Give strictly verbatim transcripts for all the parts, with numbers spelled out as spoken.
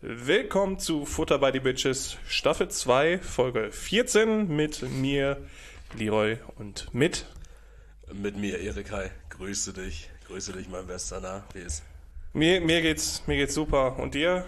Willkommen zu Futter by the Bitches, Staffel zwei, Folge vierzehn mit mir, Leroy, und mit... Mit mir, Erik, hi. Grüße dich. Grüße dich, mein Bester. Na, wie ist? Mir, mir geht's, mir geht's super. Und dir?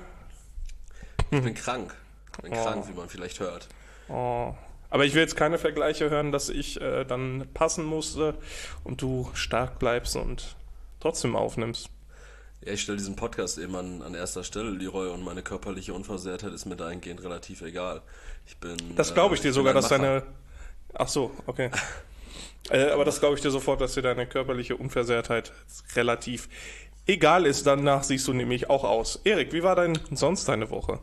Ich bin krank. Ich bin Oh. krank, wie man vielleicht hört. Oh. Aber ich will jetzt keine Vergleiche hören, dass ich äh, dann passen musste und du stark bleibst und trotzdem aufnimmst. Ja, ich stelle diesen Podcast eben an, an erster Stelle, Leroy, und meine körperliche Unversehrtheit ist mir dahingehend relativ egal. Ich bin... Das glaube ich äh, dir ich sogar, bin ein dass Macher. deine... Ach so, okay. äh, aber das glaube ich dir sofort, dass dir deine körperliche Unversehrtheit relativ egal ist. Danach siehst du nämlich auch aus. Erik, wie war denn sonst deine Woche?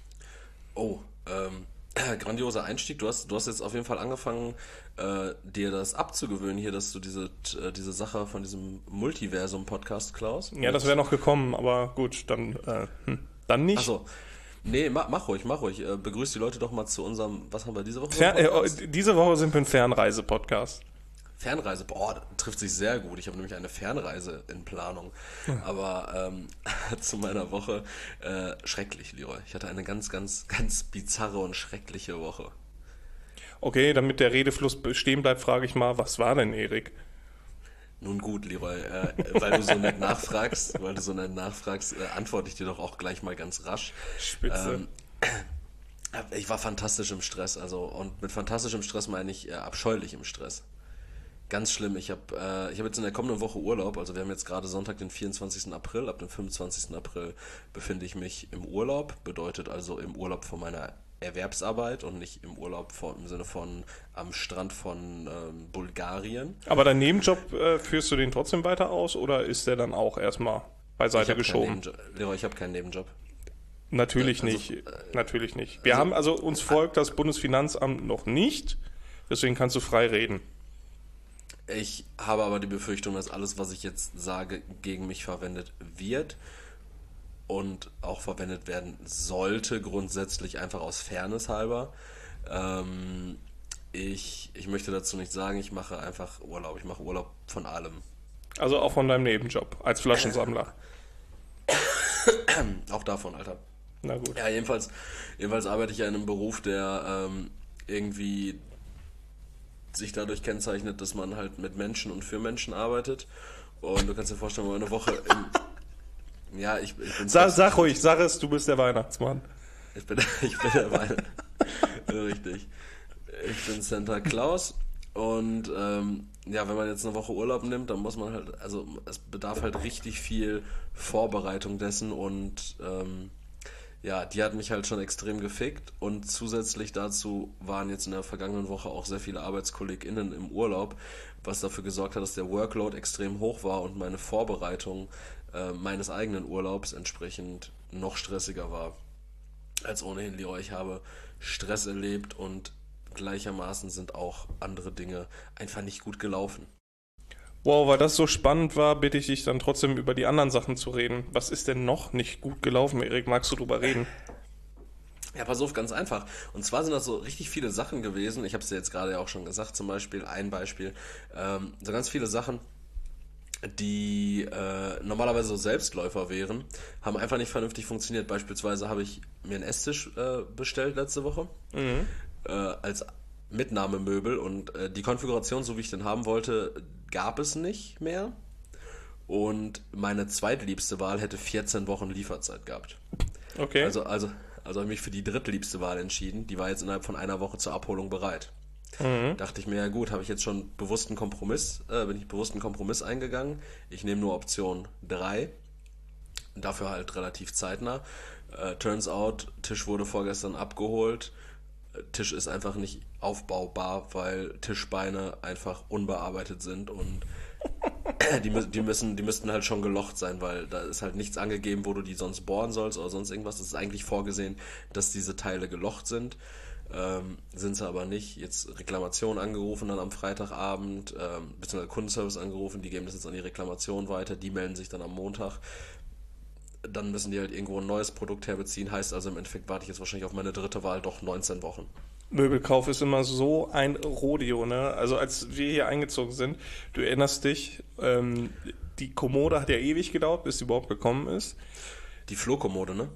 Oh, ähm... grandioser Einstieg. Du hast, du hast jetzt auf jeden Fall angefangen, äh, dir das abzugewöhnen hier, dass du diese, äh, diese Sache von diesem Multiversum-Podcast klaust. Ja, das wäre noch gekommen, aber gut, dann, äh, hm, dann nicht. Achso. Nee, mach, mach ruhig, mach ruhig. Äh, begrüß die Leute doch mal zu unserem, was haben wir diese Woche? Fer äh, diese Woche sind wir ein Fernreise-Podcast. Fernreise, boah, das trifft sich sehr gut. Ich habe nämlich eine Fernreise in Planung. Aber ähm, zu meiner Woche, äh, schrecklich, Leroy. Ich hatte eine ganz, ganz, ganz bizarre und schreckliche Woche. Okay, damit der Redefluss bestehen bleibt, frage ich mal, was war denn, Erik? Nun gut, Leroy, äh, weil du so nett nachfragst, weil du so nett nachfragst, äh, antworte ich dir doch auch gleich mal ganz rasch. Spitze. Ähm, ich war fantastisch im Stress, also, und mit fantastischem Stress meine ich äh, abscheulich im Stress. Ganz schlimm. Ich habe äh, ich hab jetzt in der kommenden Woche Urlaub. Also wir haben jetzt gerade Sonntag, den vierundzwanzigsten April. Ab dem fünfundzwanzigsten April befinde ich mich im Urlaub. Bedeutet also im Urlaub von meiner Erwerbsarbeit und nicht im Urlaub von, im Sinne von am Strand von ähm, Bulgarien. Aber dein Nebenjob, äh, führst du den trotzdem weiter aus oder ist der dann auch erstmal beiseite Ich hab geschoben? keinen Nebenjob. Leroy, ich habe keinen Nebenjob. Natürlich Also, nicht. äh, Natürlich nicht. Wir also- haben also, uns folgt das Bundesfinanzamt noch nicht. Deswegen kannst du frei reden. Ich habe aber die Befürchtung, dass alles, was ich jetzt sage, gegen mich verwendet wird und auch verwendet werden sollte, grundsätzlich einfach aus Fairness halber. Ähm, ich, ich möchte dazu nichts sagen, ich mache einfach Urlaub. Ich mache Urlaub von allem. Also auch von deinem Nebenjob als Flaschensammler. Auch davon, Alter. Na gut. Ja, jedenfalls, jedenfalls arbeite ich ja in einem Beruf, der ähm, irgendwie sich dadurch kennzeichnet, dass man halt mit Menschen und für Menschen arbeitet. Und du kannst dir vorstellen, wenn man eine Woche im, ja, ich, ich bin Sag, sag ruhig, sag es, du bist der Weihnachtsmann. Ich bin, ich bin der Wein. Richtig. Ich bin Santa Claus und ähm, ja, wenn man jetzt eine Woche Urlaub nimmt, dann muss man halt, also es bedarf halt richtig viel Vorbereitung dessen und ähm, ja, die hat mich halt schon extrem gefickt und zusätzlich dazu waren jetzt in der vergangenen Woche auch sehr viele ArbeitskollegInnen im Urlaub, was dafür gesorgt hat, dass der Workload extrem hoch war und meine Vorbereitung äh, meines eigenen Urlaubs entsprechend noch stressiger war als ohnehin, Leroy. Ich habe Stress erlebt und gleichermaßen sind auch andere Dinge einfach nicht gut gelaufen. Wow, weil das so spannend war, bitte ich dich dann trotzdem über die anderen Sachen zu reden. Was ist denn noch nicht gut gelaufen, Erik? Magst du drüber reden? Ja, pass auf, ganz einfach. Und zwar sind das so richtig viele Sachen gewesen. Ich habe es dir jetzt gerade ja auch schon gesagt, zum Beispiel, ein Beispiel. Ähm, so ganz viele Sachen, die äh, normalerweise so Selbstläufer wären, haben einfach nicht vernünftig funktioniert. Beispielsweise habe ich mir einen Esstisch äh, bestellt letzte Woche Mhm. äh, als Mitnahmemöbel und äh, die Konfiguration, so wie ich den haben wollte, gab es nicht mehr. Und meine zweitliebste Wahl hätte vierzehn Wochen Lieferzeit gehabt. Okay. Also, also, also habe ich mich für die drittliebste Wahl entschieden. Die war jetzt innerhalb von einer Woche zur Abholung bereit. Mhm. Dachte ich mir, ja gut, habe ich jetzt schon bewussten Kompromiss, äh, bin ich bewussten Kompromiss eingegangen. Ich nehme nur Option drei. Dafür halt relativ zeitnah. Äh, turns out, Tisch wurde vorgestern abgeholt. Tisch ist einfach nicht aufbaubar, weil Tischbeine einfach unbearbeitet sind und die, die, müssen, die müssten halt schon gelocht sein, weil da ist halt nichts angegeben, wo du die sonst bohren sollst oder sonst irgendwas. Es ist eigentlich vorgesehen, dass diese Teile gelocht sind. Ähm, sind sie aber nicht. Jetzt Reklamation angerufen dann am Freitagabend, ähm, beziehungsweise Kundenservice angerufen, die geben das jetzt an die Reklamation weiter, die melden sich dann am Montag. Dann müssen die halt irgendwo ein neues Produkt herbeziehen. Heißt also im Endeffekt warte ich jetzt wahrscheinlich auf meine dritte Wahl doch neunzehn Wochen. Möbelkauf ist immer so ein Rodeo, ne? Also als wir hier eingezogen sind, du erinnerst dich, ähm, die Kommode hat ja ewig gedauert, bis sie überhaupt gekommen ist. Die Flohkommode, ne?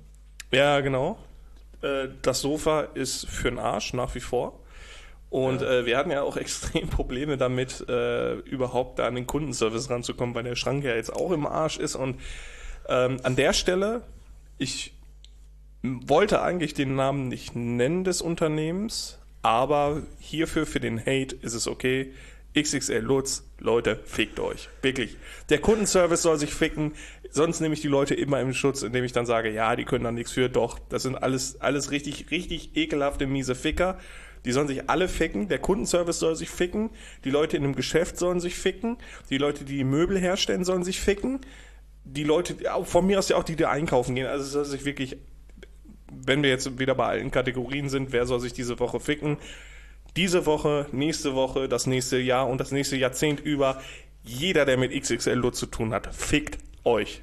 Ja, genau. Äh, das Sofa ist für den Arsch nach wie vor. Und Ja. äh, wir hatten ja auch extrem Probleme damit, äh, überhaupt da an den Kundenservice ranzukommen, weil der Schrank ja jetzt auch im Arsch ist. Und ähm, an der Stelle, ich wollte eigentlich den Namen nicht nennen des Unternehmens, aber hierfür, für den Hate, ist es okay. X X L Lutz, Leute, fickt euch. Wirklich. Der Kundenservice soll sich ficken, sonst nehme ich die Leute immer im Schutz, indem ich dann sage, ja, die können da nichts für. Doch, das sind alles, alles richtig, richtig ekelhafte, miese Ficker. Die sollen sich alle ficken, der Kundenservice soll sich ficken, die Leute in einem Geschäft sollen sich ficken, die Leute, die Möbel herstellen, sollen sich ficken, die Leute, von mir aus ja auch die, die einkaufen gehen. Also es soll sich wirklich, wenn wir jetzt wieder bei allen Kategorien sind, wer soll sich diese Woche ficken? Diese Woche, nächste Woche, das nächste Jahr und das nächste Jahrzehnt über, jeder, der mit X X L Lutz zu tun hat, fickt euch.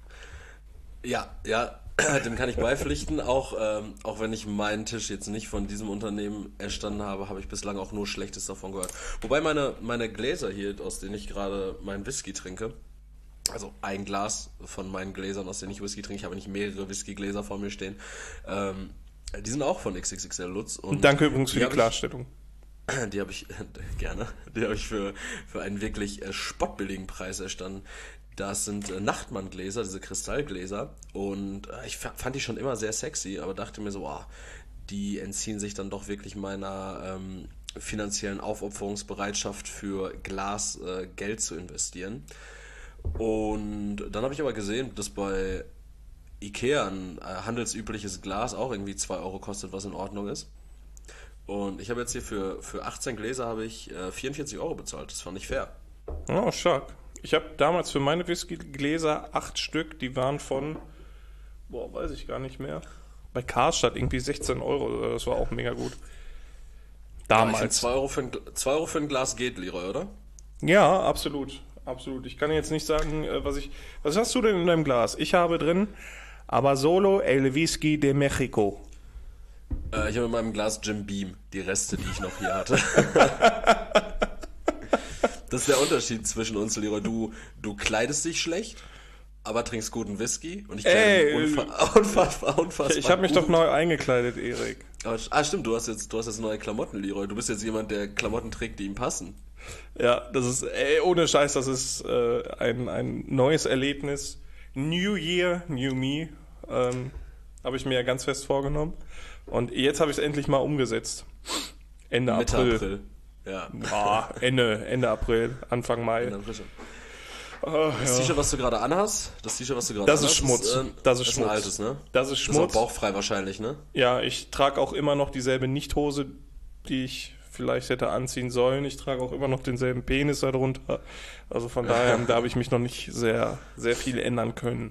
Ja, ja, dem kann ich beipflichten. Auch, ähm, auch wenn ich meinen Tisch jetzt nicht von diesem Unternehmen erstanden habe, habe ich bislang auch nur Schlechtes davon gehört. Wobei meine, meine Gläser hier, aus denen ich gerade meinen Whisky trinke, also ein Glas von meinen Gläsern, aus denen ich Whisky trinke, ich habe nicht mehrere Whiskygläser vor mir stehen, ähm, die sind auch von X X X L Lutz. Und Danke übrigens für die die hab Klarstellung. Ich, die habe ich, gerne, die habe ich für, für einen wirklich äh, spottbilligen Preis erstanden. Das sind äh, Nachtmann-Gläser, diese Kristallgläser. Und äh, ich f- fand die schon immer sehr sexy, aber dachte mir so, oh, die entziehen sich dann doch wirklich meiner ähm, finanziellen Aufopferungsbereitschaft für Glas äh, Geld zu investieren. Und dann habe ich aber gesehen, dass bei Ikea ein äh, handelsübliches Glas auch irgendwie zwei Euro kostet, was in Ordnung ist. Und ich habe jetzt hier für, für achtzehn Gläser habe ich äh, vierundvierzig Euro bezahlt. Das fand ich fair. Oh, stark. Ich habe damals für meine Whiskygläser acht Stück, die waren von, boah, weiß ich gar nicht mehr, bei Karstadt irgendwie sechzehn Euro. Das war auch mega gut. Damals. zwei Euro für ein, zwei Euro für ein Glas geht, Leroy, oder? Ja, absolut. Absolut. Ich kann jetzt nicht sagen, äh, was ich. Was hast du denn in deinem Glas? Ich habe drin Abasolo El Whisky de Mexico. Äh, ich habe in meinem Glas Jim Beam, die Reste, die ich noch hier hatte. Das ist der Unterschied zwischen uns, Leroy. Du, du kleidest dich schlecht, aber trinkst guten Whisky. Und ich kleide mich unfa- unfassbar, unfassbar Ich habe mich gut. doch neu eingekleidet, Erik. Aber, ah, stimmt, du hast, jetzt, du hast jetzt neue Klamotten, Leroy. Du bist jetzt jemand, der Klamotten trägt, die ihm passen. Ja, das ist, ey, ohne Scheiß, das ist äh, ein, ein neues Erlebnis. New Year, New Me. Ähm, habe ich mir ja ganz fest vorgenommen. Und jetzt habe ich es endlich mal umgesetzt. Ende Mitte April. April. Ja. Ah, Ende, Ende April, Anfang Mai. Ende April schon. Ah, Das ja. T-Shirt, was du gerade anhast, das T-Shirt, was du gerade Das anhast, ist Schmutz. äh, Das ist ist Schmutz. ein altes, ne? Das ist Das ist auch Schmutz. bauchfrei wahrscheinlich, ne? Ja, ich trage auch immer noch dieselbe Nichthose, die ich vielleicht hätte anziehen sollen. Ich trage auch immer noch denselben Penis darunter. Also von daher, da habe ich mich noch nicht sehr, sehr viel ändern können.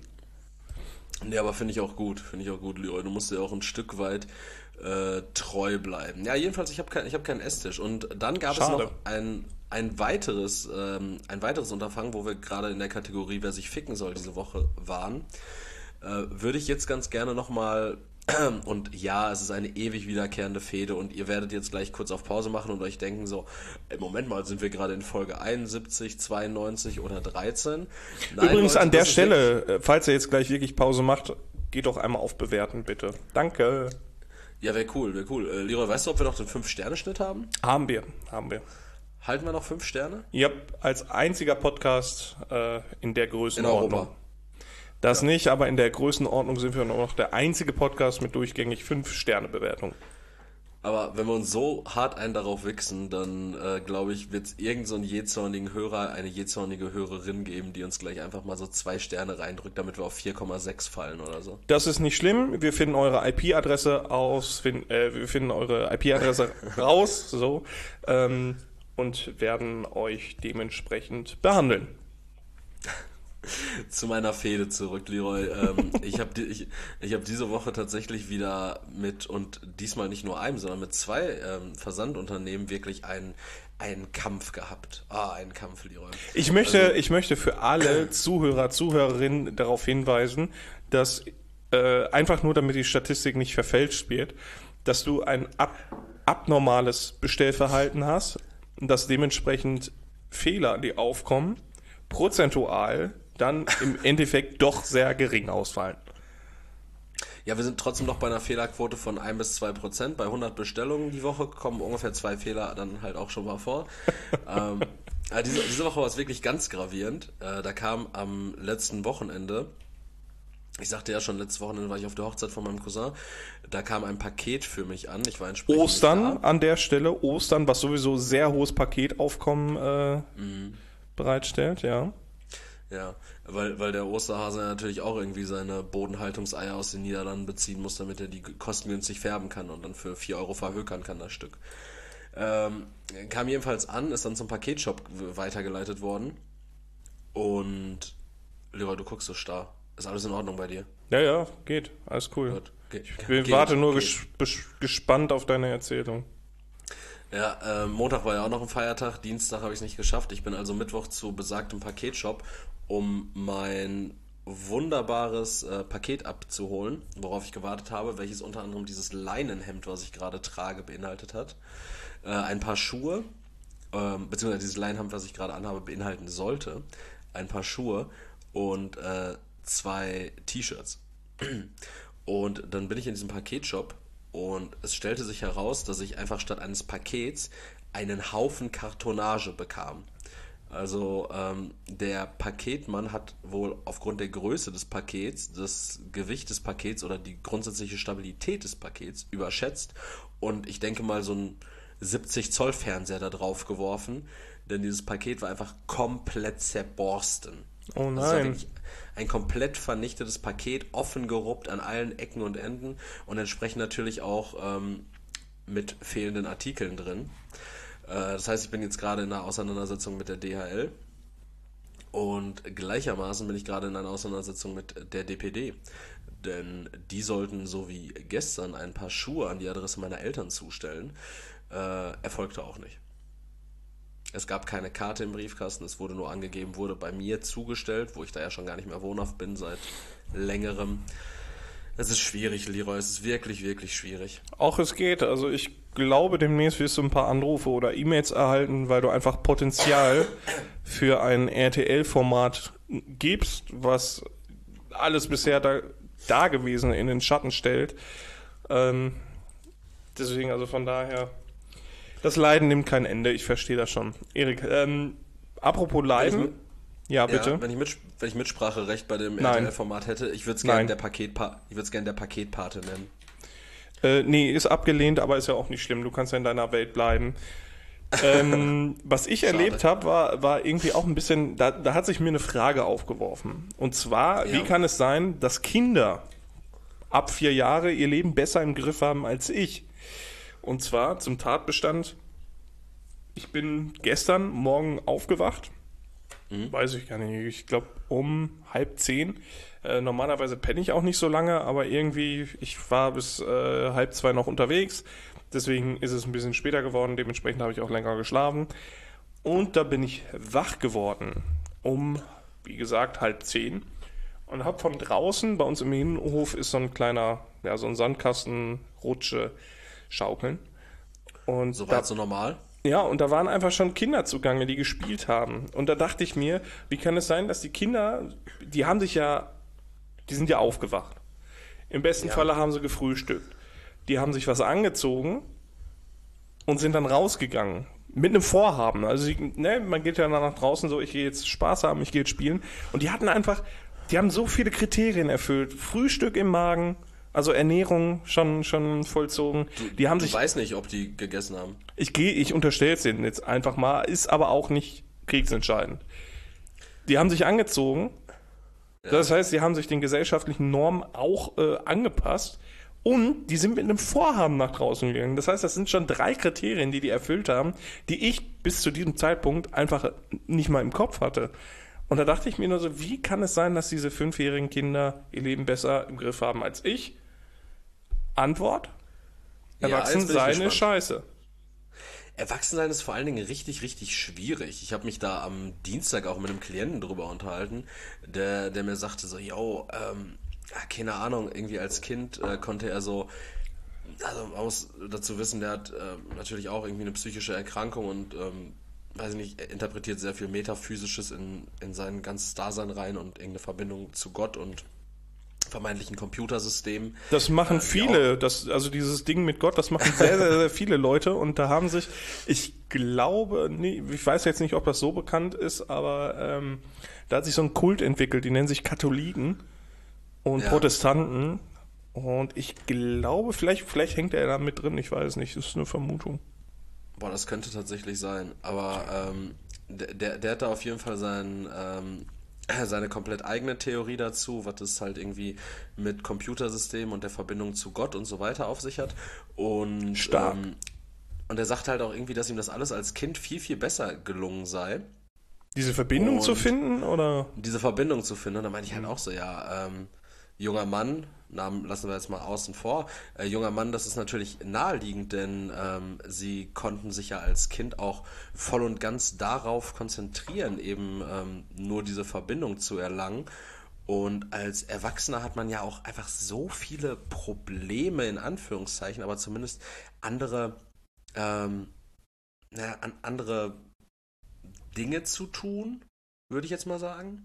Nee, aber finde ich auch gut, finde ich auch gut, Leroy. Du musst dir auch ein Stück weit äh, treu bleiben. Ja, jedenfalls, ich habe kein, ich hab keinen Esstisch. Und dann gab Schade. es noch ein, ein weiteres, ähm, ein weiteres Unterfangen, wo wir gerade in der Kategorie, wer sich ficken soll, diese Woche waren. Äh, würde ich jetzt ganz gerne nochmal, und ja, es ist eine ewig wiederkehrende Fehde und ihr werdet jetzt gleich kurz auf Pause machen und euch denken so, ey, Moment mal, sind wir gerade in Folge einundsiebzig, zweiundneunzig oder dreizehn? Nein, Übrigens Leute, an der das ist wirklich- Stelle, äh, falls ihr jetzt gleich wirklich Pause macht, geht doch einmal auf Bewerten, bitte. Danke. Ja, wäre cool, wäre cool. Äh, Leroy, weißt du, ob wir noch den fünf Sterne Schnitt haben? Haben wir, haben wir. Halten wir noch fünf Sterne? Ihr habt als einziger Podcast äh, in der In Größenordnung. Europa. Das nicht, aber in der Größenordnung sind wir noch der einzige Podcast mit durchgängig fünf Sterne Bewertung. Aber wenn wir uns so hart einen darauf wichsen, dann äh, glaube ich, wird es irgend so einen jähzornigen Hörer, eine jähzornige Hörerin geben, die uns gleich einfach mal so zwei Sterne reindrückt, damit wir auf vier Komma sechs fallen oder so. Das ist nicht schlimm. Wir finden eure I P-Adresse aus, finden, äh, wir finden eure I P-Adresse raus, so, ähm, und werden euch dementsprechend behandeln. Zu meiner Fehde zurück, Leroy. Ähm, ich habe die, ich, ich hab diese Woche tatsächlich wieder mit, und diesmal nicht nur einem, sondern mit zwei ähm, Versandunternehmen wirklich einen, einen Kampf gehabt. Ah, einen Kampf, Leroy. Ich möchte, Also- ich möchte für alle Zuhörer, Zuhörerinnen darauf hinweisen, dass äh, einfach nur, damit die Statistik nicht verfälscht wird, dass du ein ab, abnormales Bestellverhalten hast, dass dementsprechend Fehler, die aufkommen, prozentual dann im Endeffekt doch sehr gering ausfallen. Ja, wir sind trotzdem noch bei einer Fehlerquote von ein bis zwei Prozent. Bei hundert Bestellungen die Woche kommen ungefähr zwei Fehler dann halt auch schon mal vor. ähm, aber diese, diese Woche war es wirklich ganz gravierend. Äh, da kam am letzten Wochenende, ich sagte ja schon, letztes Wochenende war ich auf der Hochzeit von meinem Cousin, da kam ein Paket für mich an. Ich war entsprechend Ostern an der Stelle, Ostern, was sowieso sehr hohes Paketaufkommen äh, mhm. bereitstellt, ja. Ja, weil, weil der Osterhase natürlich auch irgendwie seine Bodenhaltungseier aus den Niederlanden beziehen muss, damit er die kostengünstig färben kann und dann für vier Euro verhökern kann, das Stück. Ähm, kam jedenfalls an, ist dann zum Paketshop weitergeleitet worden. Und, Leroy, du guckst so starr. Ist alles in Ordnung bei dir? Ja, ja, geht. Alles cool. Gut. Ge- ich ge- warte nur ges- ges- gespannt auf deine Erzählung. Ja, äh, Montag war ja auch noch ein Feiertag, Dienstag habe ich es nicht geschafft. Ich bin also Mittwoch zu besagtem Paketshop, um mein wunderbares äh, Paket abzuholen, worauf ich gewartet habe, welches unter anderem dieses Leinenhemd, was ich gerade trage, beinhaltet hat. Äh, ein paar Schuhe, äh, beziehungsweise dieses Leinenhemd, was ich gerade anhabe, beinhalten sollte. Ein paar Schuhe und äh, zwei T-Shirts. Und dann bin ich in diesem Paketshop und es stellte sich heraus, dass ich einfach statt eines Pakets einen Haufen Kartonage bekam. Also ähm, der Paketmann hat wohl aufgrund der Größe des Pakets, das Gewicht des Pakets oder die grundsätzliche Stabilität des Pakets überschätzt und ich denke mal so ein siebzig Zoll Fernseher da drauf geworfen, denn dieses Paket war einfach komplett zerborsten. Oh nein. Das war wirklich ein komplett vernichtetes Paket, offen geruppt an allen Ecken und Enden und entsprechend natürlich auch ähm, mit fehlenden Artikeln drin. Äh, das heißt, ich bin jetzt gerade in einer Auseinandersetzung mit der D H L und gleichermaßen bin ich gerade in einer Auseinandersetzung mit der D P D. Denn die sollten so wie gestern ein paar Schuhe an die Adresse meiner Eltern zustellen. Äh, erfolgte auch nicht. Es gab keine Karte im Briefkasten, es wurde nur angegeben, wurde bei mir zugestellt, wo ich da ja schon gar nicht mehr wohnhaft bin seit längerem. Es ist schwierig, Leroy, es ist wirklich, wirklich schwierig. Auch es geht, also ich glaube, demnächst wirst du ein paar Anrufe oder E-Mails erhalten, weil du einfach Potenzial für ein R T L-Format gibst, was alles bisher da, Dagewesene in den Schatten stellt. Ähm, deswegen, also von daher... Das Leiden nimmt kein Ende, ich verstehe das schon. Erik, ähm, apropos Leiden. Ja, bitte. Ja, wenn ich, mit, wenn ich Mitspracherecht bei dem R T L-Format hätte, ich würde es gerne der, Paketpa- gern der Paketpate nennen. Äh, nee, ist abgelehnt, aber ist ja auch nicht schlimm. Du kannst ja in deiner Welt bleiben. ähm, was ich Schade. erlebt habe, war, war irgendwie auch ein bisschen, da, da hat sich mir eine Frage aufgeworfen. Und zwar, ja. Wie kann es sein, dass Kinder ab vier Jahre ihr Leben besser im Griff haben als ich? Und zwar zum Tatbestand, ich bin gestern Morgen aufgewacht, mhm. weiß ich gar nicht, ich glaube um halb zehn. Äh, normalerweise penne ich auch nicht so lange, aber irgendwie, ich war bis äh, halb zwei noch unterwegs, deswegen ist es ein bisschen später geworden, dementsprechend habe ich auch länger geschlafen. Und da bin ich wach geworden, um, wie gesagt, halb zehn. Und habe von draußen, bei uns im Innenhof ist so ein kleiner, ja so ein Sandkasten, Rutsche, Schaukeln. Und so weit so normal? Ja, und da waren einfach schon Kinder zugange, die gespielt haben. Und da dachte ich mir, wie kann es sein, dass die Kinder, die haben sich ja, die sind ja aufgewacht. Im besten ja. Falle haben sie gefrühstückt. Die haben sich was angezogen und sind dann rausgegangen. Mit einem Vorhaben. Also ne, man geht ja nach draußen so, ich gehe jetzt Spaß haben, ich gehe jetzt spielen. Und die hatten einfach, die haben so viele Kriterien erfüllt. Frühstück im Magen, also Ernährung schon, schon vollzogen. Du, die haben du sich, weißt nicht, ob die gegessen haben. Ich gehe, ich unterstelle es denen jetzt einfach mal, ist aber auch nicht kriegsentscheidend. Die haben sich angezogen. Ja. Das heißt, sie haben sich den gesellschaftlichen Normen auch äh, angepasst. Und die sind mit einem Vorhaben nach draußen gegangen. Das heißt, das sind schon drei Kriterien, die die erfüllt haben, die ich bis zu diesem Zeitpunkt einfach nicht mal im Kopf hatte. Und da dachte ich mir nur so, wie kann es sein, dass diese fünfjährigen Kinder ihr Leben besser im Griff haben als ich? Antwort? Erwachsen sein ist scheiße. Erwachsensein ist vor allen Dingen richtig, richtig schwierig. Ich habe mich da am Dienstag auch mit einem Klienten drüber unterhalten, der, der mir sagte so, yo, ähm, keine Ahnung, irgendwie als Kind äh, konnte er so, also man muss dazu wissen, der hat äh, natürlich auch irgendwie eine psychische Erkrankung und ähm, weiß ich nicht, er interpretiert sehr viel Metaphysisches in, in sein ganzes Dasein rein und irgendeine Verbindung zu Gott und vermeintlichen Computersystem. Das machen äh, die viele, auch- das, also dieses Ding mit Gott, das machen sehr, sehr, sehr viele Leute und da haben sich, ich glaube, nee, ich weiß jetzt nicht, ob das so bekannt ist, aber ähm, da hat sich so ein Kult entwickelt, die nennen sich Katholiken und Ja. Protestanten und ich glaube, vielleicht, vielleicht hängt er da mit drin, ich weiß nicht, das ist eine Vermutung. Boah, das könnte tatsächlich sein. Aber ähm, der, der, der hat da auf jeden Fall sein, ähm, seine komplett eigene Theorie dazu, was es halt irgendwie mit Computersystemen und der Verbindung zu Gott und so weiter auf sich hat. Und, Stark. ähm, und er sagt halt auch irgendwie, dass ihm das alles als Kind viel, viel besser gelungen sei, Diese Verbindung zu Und- finden oder? diese Verbindung zu finden. Und da meine ich halt auch so, ja, ähm, junger Mann, Namen lassen wir jetzt mal außen vor, äh, junger Mann, das ist natürlich naheliegend, denn ähm, sie konnten sich ja als Kind auch voll und ganz darauf konzentrieren, eben ähm, nur diese Verbindung zu erlangen. Und als Erwachsener hat man ja auch einfach so viele Probleme, in Anführungszeichen, aber zumindest andere, ähm, naja, an, andere Dinge zu tun, würde ich jetzt mal sagen.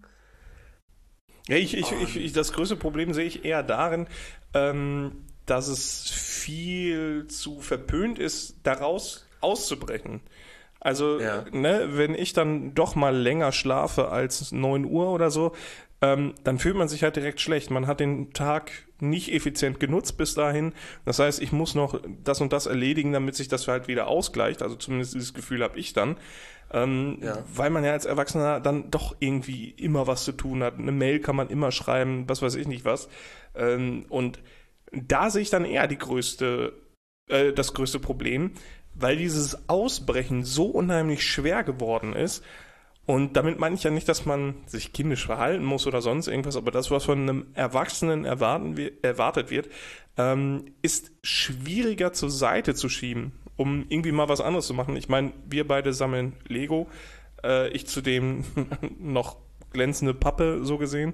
Ja, ich, ich, ich, ich, das größte Problem sehe ich eher darin, ähm, dass es viel zu verpönt ist, daraus auszubrechen. Also, Ja. ne, wenn ich dann doch mal länger schlafe als neun Uhr oder so, ähm, dann fühlt man sich halt direkt schlecht. Man hat den Tag nicht effizient genutzt bis dahin. Das heißt, ich muss noch das und das erledigen, damit sich das halt wieder ausgleicht. Also zumindest dieses Gefühl habe ich dann. Ähm, Ja. Weil man ja als Erwachsener dann doch irgendwie immer was zu tun hat. Eine Mail kann man immer schreiben, was weiß ich nicht was. Ähm, und da sehe ich dann eher die größte, äh, das größte Problem, weil dieses Ausbrechen so unheimlich schwer geworden ist. Und damit meine ich ja nicht, dass man sich kindisch verhalten muss oder sonst irgendwas, aber das, was von einem Erwachsenen erwarten, wir- erwartet wird, ähm, ist schwieriger zur Seite zu schieben, um irgendwie mal was anderes zu machen. Ich meine, wir beide sammeln Lego, äh, ich zudem noch glänzende Pappe, so gesehen.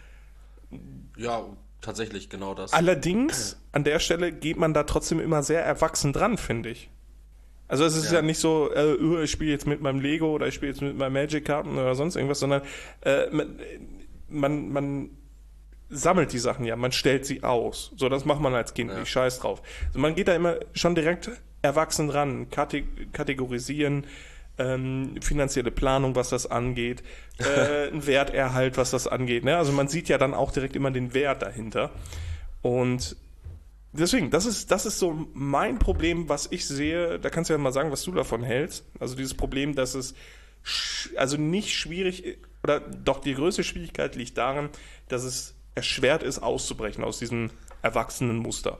Ja, tatsächlich genau das. Allerdings, an der Stelle geht man da trotzdem immer sehr erwachsen dran, finde ich. Also es ist ja, Ja. nicht so, äh, öh, ich spiele jetzt mit meinem Lego oder ich spiele jetzt mit meinen Magic-Karten oder sonst irgendwas, sondern äh, man, man, man sammelt die Sachen ja, man stellt sie aus. So, das macht man als Kind, Ja. nicht scheiß drauf. Also man geht da immer schon direkt erwachsen ran, kate kategorisieren, ähm, finanzielle Planung, was das angeht, äh, ein Werterhalt, was das angeht. Ne? Also man sieht ja dann auch direkt immer den Wert dahinter. Und deswegen, das ist, das ist so mein Problem, was ich sehe. Da kannst du ja mal sagen, was du davon hältst. Also dieses Problem, dass es sch- also nicht schwierig, oder doch die größte Schwierigkeit liegt darin, dass es erschwert ist, auszubrechen aus diesem erwachsenen Muster.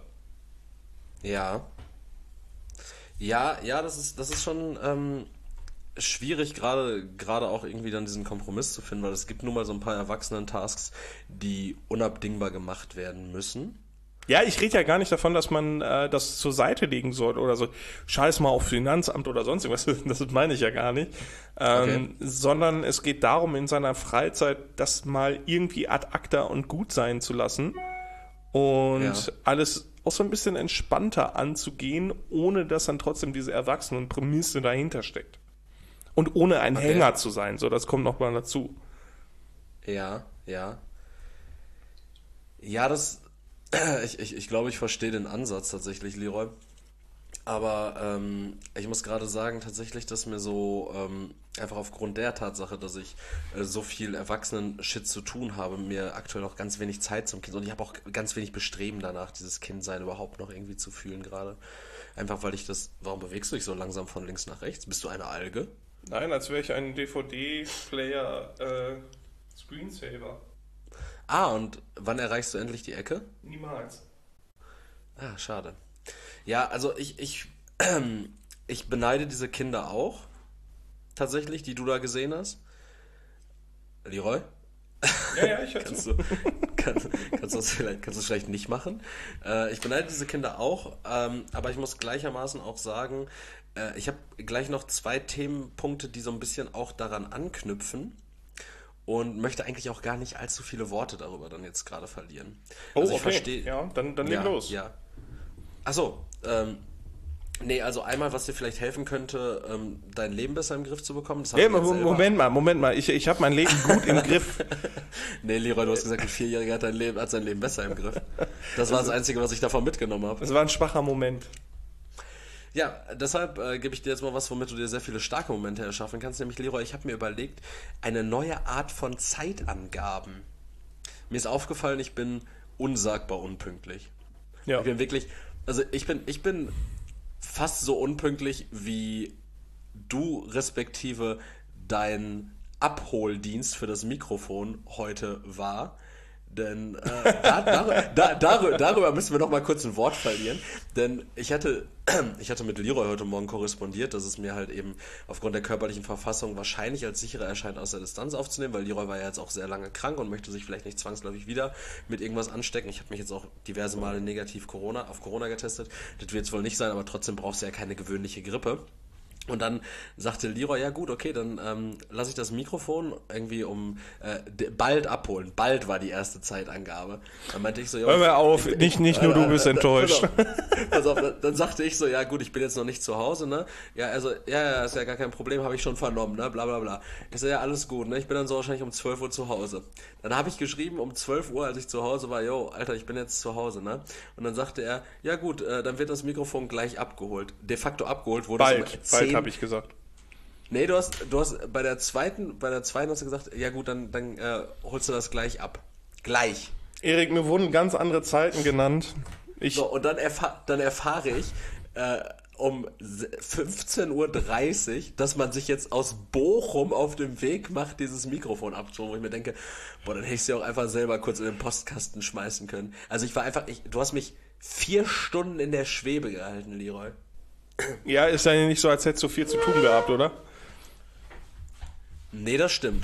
Ja. Ja, ja, das ist, das ist schon ähm, schwierig, gerade gerade auch irgendwie dann diesen Kompromiss zu finden, weil es gibt nun mal so ein paar Erwachsenen-Tasks, die unabdingbar gemacht werden müssen. Ja, ich rede ja gar nicht davon, dass man äh, das zur Seite legen soll oder so. Scheiß mal auf Finanzamt oder sonst irgendwas. Das meine ich ja gar nicht. Ähm, Sondern es geht darum, in seiner Freizeit das mal irgendwie ad acta und gut sein zu lassen und Ja. alles auch so ein bisschen entspannter anzugehen, ohne dass dann trotzdem diese Erwachsenen-Prämisse dahinter steckt. Und ohne ein Okay. Hänger zu sein. So, das kommt noch mal dazu. Ja, ja. Ja, das. Ich, ich, ich glaube, ich verstehe den Ansatz tatsächlich, Leroy. Aber ähm, ich muss gerade sagen, tatsächlich, dass mir so ähm, einfach aufgrund der Tatsache, dass ich äh, so viel Erwachsenen-Shit zu tun habe, mir aktuell auch ganz wenig Zeit zum Kind und ich habe auch ganz wenig Bestreben danach, dieses Kindsein überhaupt noch irgendwie zu fühlen gerade. Einfach weil ich das. Warum bewegst du dich so langsam von links nach rechts? Bist du eine Alge? Nein, als wäre ich ein D V D-Player äh, Screensaver. Ah, und wann erreichst du endlich die Ecke? Niemals. Ah, schade. Ja, also ich, ich, ich beneide diese Kinder auch, tatsächlich, die du da gesehen hast. Leroy? Ja, ja, ich Kannst du, kann, kannst du das vielleicht, kannst du das vielleicht nicht machen? Äh, ich beneide diese Kinder auch, ähm, aber ich muss gleichermaßen auch sagen, äh, ich habe gleich noch zwei Themenpunkte, die so ein bisschen auch daran anknüpfen und möchte eigentlich auch gar nicht allzu viele Worte darüber dann jetzt gerade verlieren. Oh, Also ich okay. verstehe. Ja, dann, dann leg Ja, los. ja. Achso, ähm, Nee, also einmal, was dir vielleicht helfen könnte, ähm, dein Leben besser im Griff zu bekommen. Das Hey, Moment mal, Moment mal. Ich, ich habe mein Leben gut im Griff. Nee, Leroy, du hast gesagt, ein Vierjähriger hat, dein Leben, hat sein Leben besser im Griff. Das war das Einzige, was ich davon mitgenommen habe. Es war ein schwacher Moment. Ja, deshalb äh, gebe ich dir jetzt mal was, womit du dir sehr viele starke Momente erschaffen kannst. Nämlich, Leroy, ich habe mir überlegt, eine neue Art von Zeitangaben. Mir ist aufgefallen, ich bin unsagbar unpünktlich. Ja. Ich bin wirklich, also ich bin, ich bin fast so unpünktlich wie du respektive dein Abholdienst für das Mikrofon heute war. Denn äh, da, dar, da, dar, darüber müssen wir noch mal kurz ein Wort verlieren. Denn ich hatte, ich hatte mit Leroy heute Morgen korrespondiert, dass es mir halt eben aufgrund der körperlichen Verfassung wahrscheinlich als sicherer erscheint, aus der Distanz aufzunehmen, weil Leroy war ja jetzt auch sehr lange krank und möchte sich vielleicht nicht zwangsläufig wieder mit irgendwas anstecken. Ich habe mich jetzt auch diverse Male negativ Corona, auf Corona getestet. Das wird es wohl nicht sein, aber trotzdem brauchst du ja keine gewöhnliche Grippe. Und dann sagte Leroy, ja gut, okay, dann ähm, lasse ich das Mikrofon irgendwie um äh, bald abholen. Bald war die erste Zeitangabe. Dann meinte ich so, ja, hör mir auf, ich, nicht, nicht nur äh, du bist äh, enttäuscht. Pass auf, dann, dann sagte ich so, ja gut, ich bin jetzt noch nicht zu Hause, ne? Ja, also, ja, ja, ist ja gar kein Problem, habe ich schon vernommen, ne? Bla bla bla. Ich so, ja, alles gut, ne? Ich bin dann so wahrscheinlich um zwölf Uhr zu Hause. Dann habe ich geschrieben um zwölf Uhr, als ich zu Hause war, yo, Alter, ich bin jetzt zu Hause, ne? Und dann sagte er, ja gut, äh, dann wird das Mikrofon gleich abgeholt. De facto abgeholt wurde bald, es um bald habe ich gesagt. Nee, du hast, du hast bei der zweiten, bei der zweiten hast du gesagt, ja gut, dann, dann äh, holst du das gleich ab. Gleich. Erik, mir wurden ganz andere Zeiten genannt. Ich so, und dann, erfahr, dann erfahre ich äh, um fünfzehn Uhr dreißig, dass man sich jetzt aus Bochum auf dem Weg macht, dieses Mikrofon abzuholen, wo ich mir denke, boah, dann hätte ich es ja auch einfach selber kurz in den Postkasten schmeißen können. Also ich war einfach, ich, du hast mich vier Stunden in der Schwebe gehalten, Leroy. Ja, ist ja nicht so, als hättest du viel zu tun gehabt, oder? Nee, das stimmt.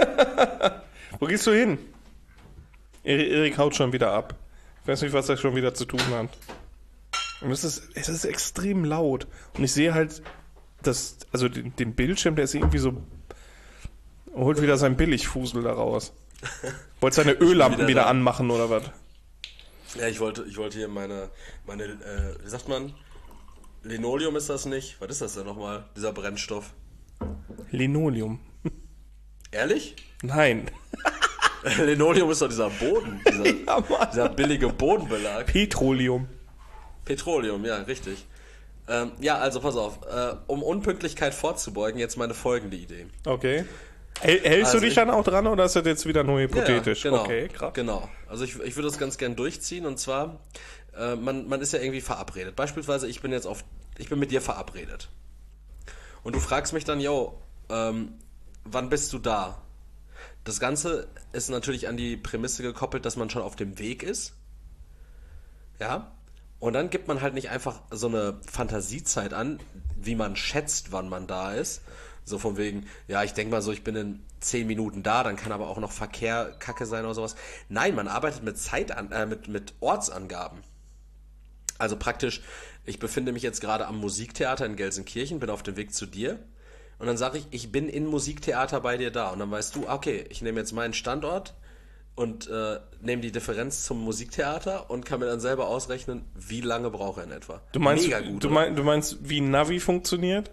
Wo gehst du hin? Erik, Erik haut schon wieder ab. Ich weiß nicht, was er schon wieder zu tun hat. Und es ist, es ist extrem laut. Und ich sehe halt, das, also den, den Bildschirm, der ist irgendwie so, holt wieder sein Billigfusel da raus. Wollt seine Öllampen wieder, wieder anmachen, oder was? Ja, ich wollte, ich wollte hier meine, meine, äh, wie sagt man? Linoleum ist das nicht? Was ist das denn nochmal, dieser Brennstoff? Linoleum. Ehrlich? Nein. Linoleum ist doch dieser Boden, dieser, ja, dieser billige Bodenbelag. Petroleum. Petroleum, ja, richtig. Ähm, ja, also pass auf, äh, um Unpünktlichkeit vorzubeugen, jetzt meine folgende Idee. Okay. Hältst also du dich ich, dann auch dran oder ist das jetzt wieder nur hypothetisch? Ja, genau, okay, krass. Genau. Also ich, ich würde das ganz gern durchziehen und zwar, äh, man, man ist ja irgendwie verabredet. Beispielsweise, ich bin jetzt auf, ich bin mit dir verabredet. Und du fragst mich dann, yo, ähm, wann bist du da? Das Ganze ist natürlich an die Prämisse gekoppelt, dass man schon auf dem Weg ist. Ja. Und dann gibt man halt nicht einfach so eine Fantasiezeit an, wie man schätzt, wann man da ist. So von wegen, ja, ich denke mal so, ich bin in zehn Minuten da, dann kann aber auch noch Verkehr kacke sein oder sowas. Nein, man arbeitet mit Zeitan äh, mit, mit Ortsangaben. Also praktisch, ich befinde mich jetzt gerade am Musiktheater in Gelsenkirchen, bin auf dem Weg zu dir. Und dann sage ich, ich bin im Musiktheater bei dir da. Und dann weißt du, okay, ich nehme jetzt meinen Standort und äh, nehme die Differenz zum Musiktheater und kann mir dann selber ausrechnen, wie lange brauche er in etwa. Du meinst, Mega gut, du, mein, du meinst, wie ein Navi funktioniert?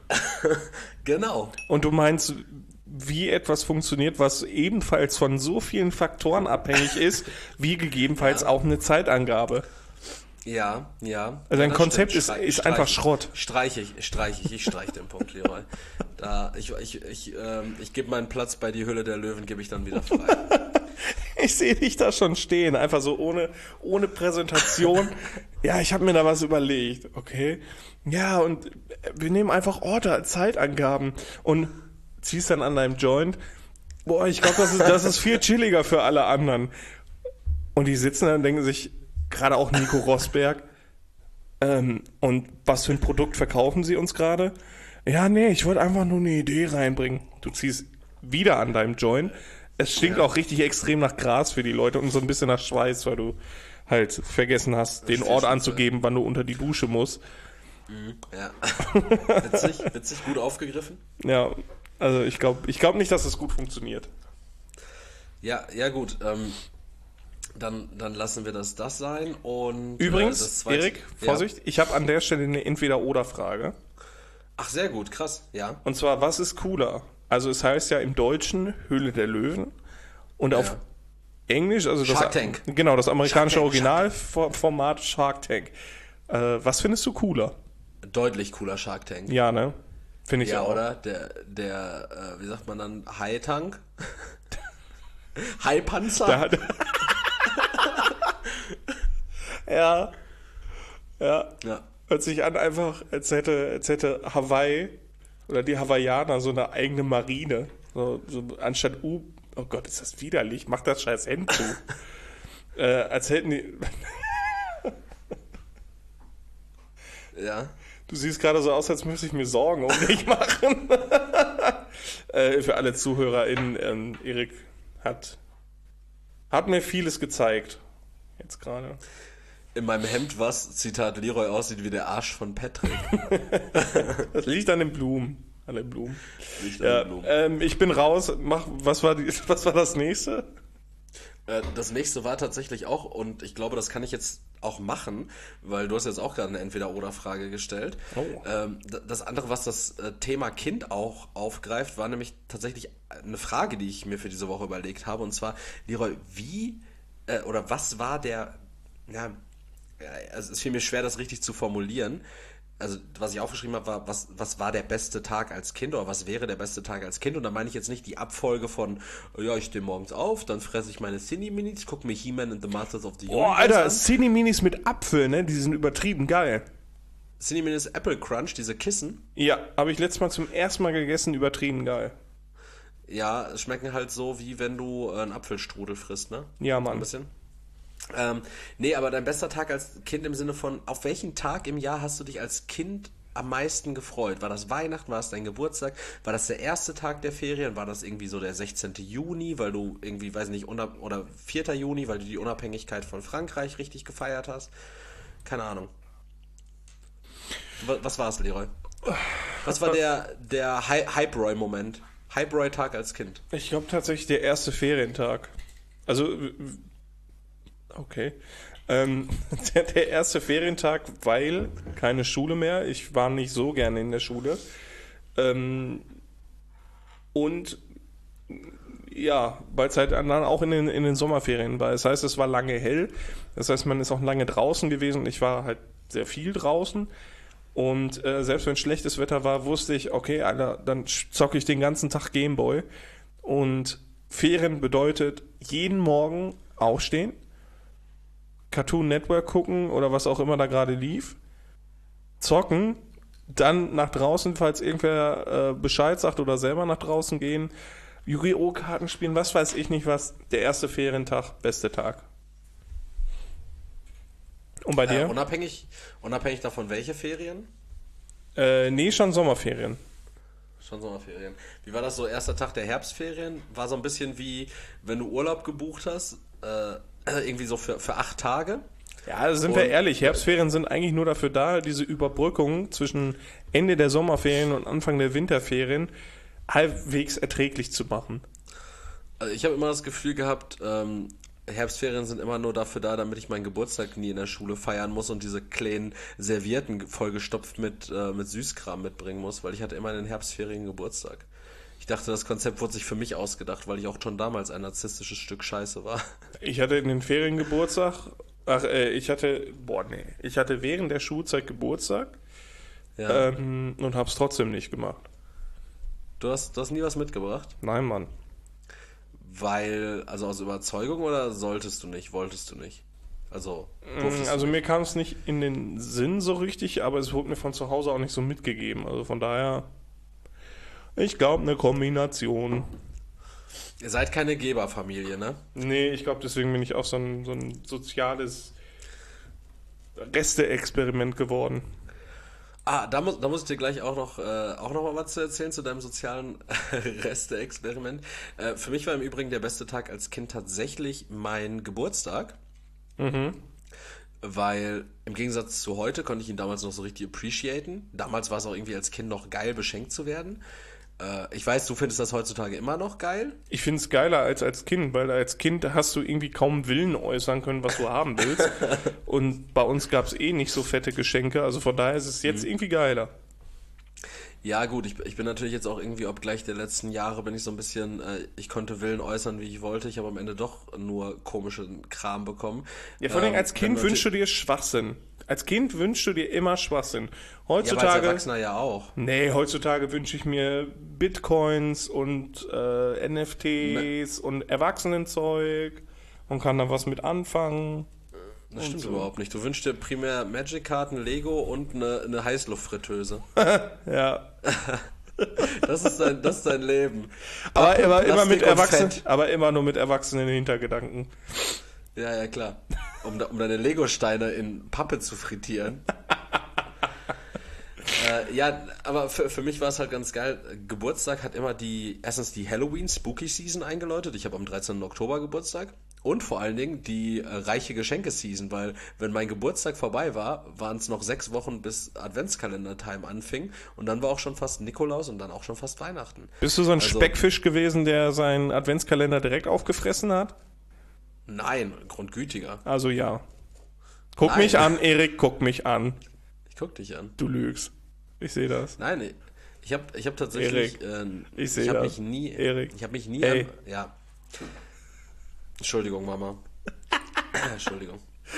Genau. Und du meinst, wie etwas funktioniert, was ebenfalls von so vielen Faktoren abhängig ist, wie gegebenenfalls ja. auch eine Zeitangabe. Ja, ja. Also dein ja, Konzept stimmt. ist, Streich, ist einfach streich, Schrott. Streiche ich, streiche ich, ich streiche den Punkt, Leroy. Da, ich ich, ich, ähm, ich gebe meinen Platz bei die Hülle der Löwen, gebe ich dann wieder frei. Ich sehe dich da schon stehen, einfach so ohne, ohne Präsentation. Ja, ich habe mir da was überlegt, okay. Ja, und wir nehmen einfach Orte als Zeitangaben und ziehst dann an deinem Joint. Boah, ich glaube, das ist, das ist viel chilliger für alle anderen. Und die sitzen dann und denken sich, gerade auch Nico Rosberg, ähm, und was für ein Produkt verkaufen sie uns gerade? Ja, nee, ich wollte einfach nur eine Idee reinbringen. Du ziehst wieder an deinem Joint. Es stinkt ja. auch richtig extrem nach Gras für die Leute und so ein bisschen nach Schweiß, weil du halt vergessen hast, den Ort anzugeben, wann du unter die Dusche musst. Mhm, ja. Witzig, witzig, gut aufgegriffen. Ja, also ich glaube ich glaub nicht, dass das gut funktioniert. Ja, ja gut. Ähm, Dann, dann lassen wir das das sein. Und Übrigens, äh, das zweite, Erik, ja. Vorsicht, ich habe an der Stelle eine Entweder-Oder-Frage. Ach, sehr gut, krass, ja. Und zwar, was ist cooler? Also es heißt ja im Deutschen Höhle der Löwen und auf Ja. Englisch, also das, Shark Tank. genau, das amerikanische Shark Tank, Originalformat Shark Tank. Äh, was findest du cooler? Deutlich cooler Shark Tank. Ja, ne? Finde ich Ja, auch. oder? Der, der, äh, wie sagt man dann, Hai-Tank? Hai-Panzer? Da hat ja, ja. Ja. Hört sich an einfach, als hätte, als hätte Hawaii oder die Hawaiianer so eine eigene Marine. So, so anstatt U. Oh Gott, ist das widerlich. Mach das scheiß Hemd zu. äh, als hätten die. Ja. Du siehst gerade so aus, als müsste ich mir Sorgen um dich machen. äh, für alle ZuhörerInnen, ähm, Erik hat, hat mir vieles gezeigt. Jetzt gerade. In meinem Hemd, was, Zitat, Leroy aussieht wie der Arsch von Patrick. Das liegt an den Blumen. An den Blumen. Liegt an Ja, den Blumen. ähm, ich bin raus. Mach, was war die, was war das nächste? Äh, das nächste war tatsächlich auch, und ich glaube, das kann ich jetzt auch machen, weil du hast jetzt auch gerade eine Entweder-Oder-Frage gestellt. Oh. Ähm, d- das andere, was das äh, Thema Kind auch aufgreift, war nämlich tatsächlich eine Frage, die ich mir für diese Woche überlegt habe. Und zwar, Leroy, wie äh, oder was war der, ja, ja, also es fiel mir schwer, das richtig zu formulieren. Also, was ich aufgeschrieben habe, war, was, was war der beste Tag als Kind oder was wäre der beste Tag als Kind? Und da meine ich jetzt nicht die Abfolge von, ja, ich stehe morgens auf, dann fresse ich meine Cine-Minis, gucke mir He-Man and the Masters of the Oh, Universe Alter, an. Cine-Minis mit Apfel, ne? Die sind übertrieben geil. Cine-Minis Apple Crunch, diese Kissen, Ja, habe ich letztes Mal zum ersten Mal gegessen, übertrieben geil. ja, schmecken halt so, wie wenn du äh, einen Apfelstrudel frisst, ne? Ja, So ein Mann. bisschen. Ähm, nee, aber dein bester Tag als Kind im Sinne von, auf welchen Tag im Jahr hast du dich als Kind am meisten gefreut? War das Weihnachten? War das dein Geburtstag? War das der erste Tag der Ferien? War das irgendwie so der sechzehnten Juni, weil du irgendwie, weiß nicht, unab- oder vierten Juni, weil du die Unabhängigkeit von Frankreich richtig gefeiert hast? Keine Ahnung. Was, was war es, Leroy? Was war der, der Hy- Hype-Roy-Moment? Hype-Roy-Tag als Kind? Ich glaube tatsächlich der erste Ferientag. Also, w- w- okay. Ähm, der, der erste Ferientag, weil keine Schule mehr. Ich war nicht so gerne in der Schule. Ähm, und ja, weil es halt dann auch in den, in den Sommerferien war. Das heißt, es war lange hell. Das heißt, man ist auch lange draußen gewesen. Ich war halt sehr viel draußen. Und äh, selbst wenn schlechtes Wetter war, wusste ich, okay, Alter, dann zocke ich den ganzen Tag Gameboy. Und Ferien bedeutet jeden Morgen aufstehen, Cartoon Network gucken oder was auch immer da gerade lief, zocken, dann nach draußen, falls irgendwer äh, Bescheid sagt oder selber nach draußen gehen, Yu-Gi-Oh! Karten spielen, was weiß ich nicht was. Der erste Ferientag, beste Tag. Und bei Äh, dir? unabhängig, unabhängig davon, welche Ferien? Äh, nee, schon Sommerferien. Schon Sommerferien. Wie war das so? Erster Tag der Herbstferien? War so ein bisschen wie, wenn du Urlaub gebucht hast, äh, irgendwie so für, für acht Tage? Ja, also sind wir Und- ehrlich, Herbstferien sind eigentlich nur dafür da, diese Überbrückung zwischen Ende der Sommerferien und Anfang der Winterferien halbwegs erträglich zu machen. Also ich habe immer das Gefühl gehabt, ähm, Herbstferien sind immer nur dafür da, damit ich meinen Geburtstag nie in der Schule feiern muss und diese kleinen Servietten vollgestopft mit, äh, mit Süßkram mitbringen muss, weil ich hatte immer in den Herbstferien Geburtstag. Ich dachte, das Konzept wurde sich für mich ausgedacht, weil ich auch schon damals ein narzisstisches Stück Scheiße war. Ich hatte in den Ferien Geburtstag, ach, äh, ich hatte, boah, nee, ich hatte während der Schulzeit Geburtstag Ja. ähm, und hab's trotzdem nicht gemacht. Du hast, du hast nie was mitgebracht? Nein, Mann. Weil, also aus Überzeugung oder solltest du nicht, wolltest du nicht? Also, durftest Also du mir nicht? kam es nicht in den Sinn so richtig, aber es wurde mir von zu Hause auch nicht so mitgegeben. Also von daher, ich glaube, eine Kombination. Ihr seid keine Geberfamilie, ne? Nee, ich glaube, deswegen bin ich auch so ein, so ein soziales Reste-Experiment geworden. Ah, da muss, da muss ich dir gleich auch noch, äh, auch noch mal was zu erzählen zu deinem sozialen Reste-Experiment. Äh, für mich war im Übrigen der beste Tag als Kind tatsächlich mein Geburtstag. Weil im Gegensatz zu heute konnte ich ihn damals noch so richtig appreciaten. Damals war es auch irgendwie als Kind noch geil, beschenkt zu werden. Äh, ich weiß, du findest das heutzutage immer noch geil. Ich finde es geiler als als Kind, weil als Kind hast du irgendwie kaum Willen äußern können, was du haben willst. Und bei uns gab es eh nicht so fette Geschenke, also von daher ist es jetzt mhm. irgendwie geiler. Ja gut, ich, ich bin natürlich jetzt auch irgendwie, obgleich der letzten Jahre bin ich so ein bisschen, äh, ich konnte Willen äußern, wie ich wollte, ich habe am Ende doch nur komischen Kram bekommen. Ja, vor allem ähm, als Kind wünschst du dir Schwachsinn. Als Kind wünschst du dir immer Schwachsinn. Heutzutage, ja, als Erwachsener ja auch. Nee, heutzutage wünsche ich mir Bitcoins und äh, N F Ts ne. und Erwachsenenzeug und kann da was mit anfangen. Das stimmt so. Überhaupt nicht. Du wünschst dir primär Magic-Karten, Lego und eine, eine Heißluftfritteuse. Ja. Das ist dein, das ist dein Leben. Aber immer, immer mit Erwachsenen, aber immer nur mit erwachsenen Hintergedanken. Ja, ja, klar. Um, um deine Lego-Steine in Pappe zu frittieren. äh, ja, aber für, für mich war es halt ganz geil. Geburtstag hat immer die, erstens die Halloween-Spooky-Season eingeläutet. Ich habe am dreizehnten Oktober Geburtstag. Und vor allen Dingen die äh, reiche Geschenke-Season, weil wenn mein Geburtstag vorbei war, waren es noch sechs Wochen bis Adventskalender-Time anfing und dann war auch schon fast Nikolaus und dann auch schon fast Weihnachten. Bist du so ein also, Speckfisch gewesen, der seinen Adventskalender direkt aufgefressen hat? Nein, grundgütiger. Also ja. Guck Nein. mich an, Erik, guck mich an. Ich guck dich an. Du lügst. Ich sehe das. Nein, ich habe ich hab tatsächlich... Erik, äh, ich sehe das. Mich nie, Erik. Ich habe mich nie... Ey. An, ja... Entschuldigung, Mama. Entschuldigung.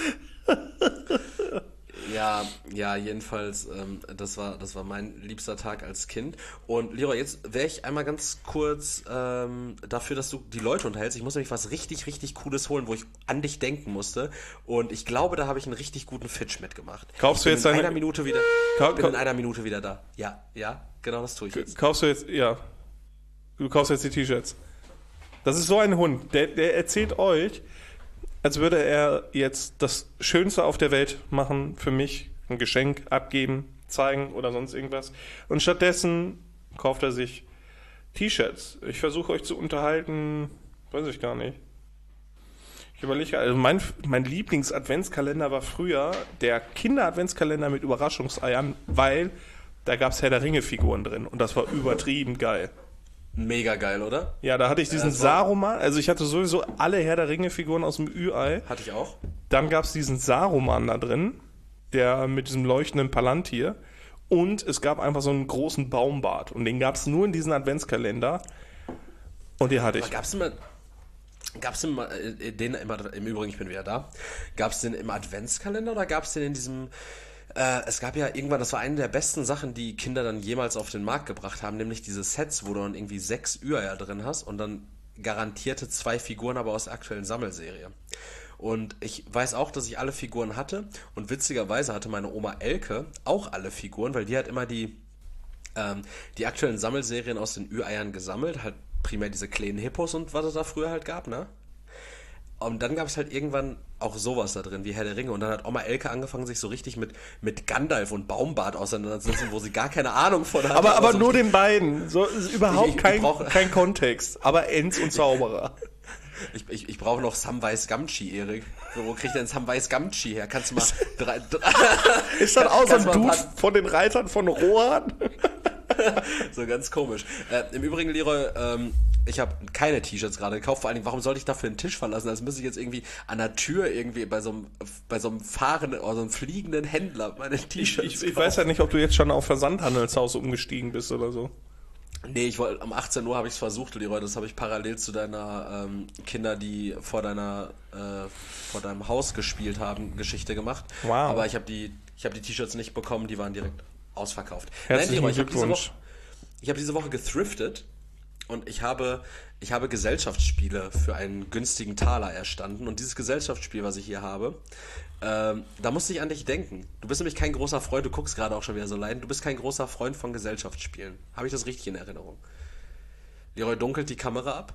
Ja, ja, jedenfalls, ähm, das war, das war mein liebster Tag als Kind. Und Leroy, jetzt wäre ich einmal ganz kurz ähm, dafür, dass du die Leute unterhältst. Ich muss nämlich was richtig, richtig Cooles holen, wo ich an dich denken musste. Und ich glaube, da habe ich einen richtig guten Fitch mitgemacht. Kaufst du jetzt in eine... einer Minute wieder. Ka- bin in einer Minute wieder da. Ja, ja, genau das tue ich jetzt. Kaufst du jetzt, ja. Du kaufst jetzt die T-Shirts. Das ist so ein Hund, der, der erzählt euch, als würde er jetzt das Schönste auf der Welt machen für mich, ein Geschenk abgeben, zeigen oder sonst irgendwas. Und stattdessen kauft er sich T-Shirts. Ich versuche euch zu unterhalten, weiß ich gar nicht. Ich überlege, also mein, mein Lieblings-Adventskalender war früher der Kinder-Adventskalender mit Überraschungseiern, weil da gab es Herr der Ringe-Figuren drin und das war übertrieben geil. Mega geil, oder? Ja, da hatte ich diesen Saruman, also ich hatte sowieso alle Herr der Ringe-Figuren aus dem Ü-Ei. Hatte ich auch. Dann gab es diesen Saruman da drin, der mit diesem leuchtenden Palantir. Und es gab einfach so einen großen Baumbart. Und den gab es nur in diesem Adventskalender. Und den hatte ich. Aber gab's immer, gab's immer, den im, im Übrigen, ich bin wieder da, gab es den im Adventskalender oder gab es den in diesem... Äh, es gab ja irgendwann, das war eine der besten Sachen, die Kinder dann jemals auf den Markt gebracht haben, nämlich diese Sets, wo du dann irgendwie sechs Ü-Eier drin hast und dann garantierte zwei Figuren, aber aus der aktuellen Sammelserie. Und ich weiß auch, dass ich alle Figuren hatte und witzigerweise hatte meine Oma Elke auch alle Figuren, weil die hat immer die, ähm, die aktuellen Sammelserien aus den Ü-Eiern gesammelt, halt primär diese kleinen Hippos und was es da früher halt gab, ne? Und dann gab es halt irgendwann auch sowas da drin, wie Herr der Ringe. Und dann hat Oma Elke angefangen, sich so richtig mit, mit Gandalf und Baumbart auseinanderzusetzen, wo sie gar keine Ahnung von hat. Aber, aber, aber nur den beiden. So, ist überhaupt ich, ich, kein, ich brauch, kein Kontext. Aber Ents und Zauberer. Ich, ich, ich brauche noch Samwise Gamgee, Erik. Wo krieg ich denn Samwise Gamgee her? Kannst du mal... drei, drei, ist das auch so ein Dude von den Reitern von Rohan? So ganz komisch. Äh, Im Übrigen, Leroy, ähm, ich habe keine T-Shirts gerade gekauft. Vor allen Dingen, warum sollte ich dafür einen Tisch verlassen? Als müsste ich jetzt irgendwie an der Tür irgendwie bei so einem, bei so einem fahrenden oder so einem fliegenden Händler meine T-Shirts Ich, ich, ich weiß ja nicht, ob du jetzt schon auf Versandhandelshaus umgestiegen bist oder so. Nee, ich wollte, am achtzehn Uhr habe ich es versucht, Leroy. Das habe ich parallel zu deiner ähm, Kinder, die vor deiner, äh, vor deinem Haus gespielt haben, Geschichte gemacht. Wow. Aber ich habe die, ich habe die T-Shirts nicht bekommen, die waren direkt ausverkauft. Herzlichen Nein, Leroy, ich habe Glückwunsch. diese Woche, ich habe diese Woche gethriftet und ich habe, ich habe Gesellschaftsspiele für einen günstigen Taler erstanden. Und dieses Gesellschaftsspiel, was ich hier habe, ähm, da musste ich an dich denken. Du bist nämlich kein großer Freund, du guckst gerade auch schon wieder so leiden, du bist kein großer Freund von Gesellschaftsspielen. Habe ich das richtig in Erinnerung? Leroy dunkelt die Kamera ab.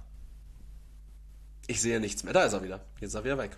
Ich sehe nichts mehr. Da ist er wieder. Jetzt ist er wieder weg.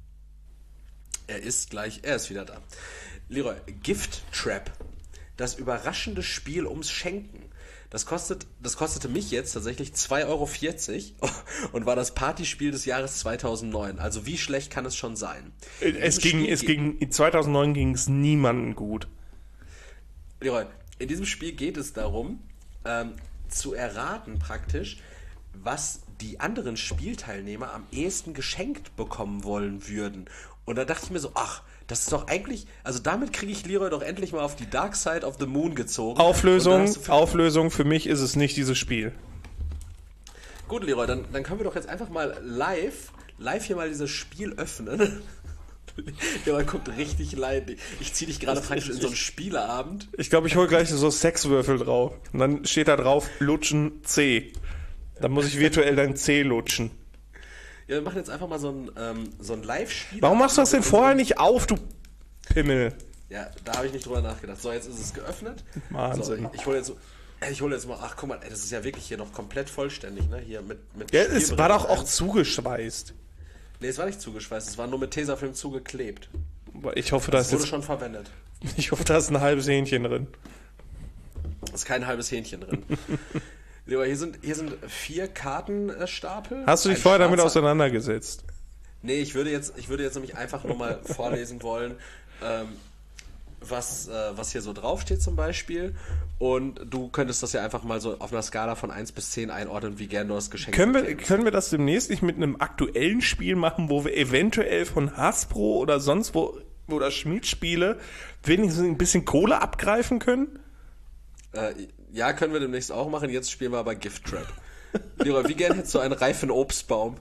Er ist gleich, er ist wieder da. Leroy, Gift Trap. Das überraschende Spiel ums Schenken. Das kostet, das kostete mich jetzt tatsächlich zwei Euro vierzig und war das Partyspiel des Jahres zweitausendneun. Also wie schlecht kann es schon sein? Es ging, es ging, in zweitausendneun ging es niemandem gut. Leroy, in diesem Spiel geht es darum, ähm, zu erraten praktisch, was die anderen Spielteilnehmer am ehesten geschenkt bekommen wollen würden. Und da dachte ich mir so, ach, das ist doch eigentlich, also damit kriege ich Leroy doch endlich mal auf die Dark Side of the Moon gezogen. Auflösung, für Auflösung, für mich ist es nicht dieses Spiel. Gut, Leroy, dann, dann können wir doch jetzt einfach mal live, live hier mal dieses Spiel öffnen. Leroy guckt richtig leid. Ich ziehe dich gerade praktisch in so einen Spieleabend. Ich glaube, ich hole gleich so Sexwürfel drauf. Und dann steht da drauf, lutschen C. Dann muss ich virtuell dein C lutschen. Ja, wir machen jetzt einfach mal so ein, ähm, so ein Live-Spiel. Warum machst du das denn vorher nicht auf, du Pimmel? Ja, da habe ich nicht drüber nachgedacht. So, jetzt ist es geöffnet. Wahnsinn. So, ich hole jetzt, ich hole jetzt mal, ach guck mal, ey, das ist ja wirklich hier noch komplett vollständig, ne? Hier mit, mit Ja, es war doch auch zugeschweißt. Nee, es war nicht zugeschweißt, es war nur mit Tesafilm zugeklebt. Ich hoffe, da Das ist wurde jetzt, schon verwendet. ich hoffe, da ist ein halbes Hähnchen drin. Da ist kein halbes Hähnchen drin. Lieber, hier sind, hier sind vier Kartenstapel. Hast du dich Ein vorher damit schwarzer- auseinandergesetzt? Nee, ich würde jetzt, ich würde jetzt nämlich einfach nur mal vorlesen wollen, ähm, was, äh, was hier so draufsteht zum Beispiel. Und du könntest das ja einfach mal so auf einer Skala von eins bis zehn einordnen, wie gern du das Geschenk Können wir, bekämst. können wir das demnächst nicht mit einem aktuellen Spiel machen, wo wir eventuell von Hasbro oder sonst wo oder Schmied-Spiele wenigstens ein bisschen Kohle abgreifen können? Äh, ja, können wir demnächst auch machen. Jetzt spielen wir aber Gift Trap. Leroy, wie gern hättest du einen reifen Obstbaum?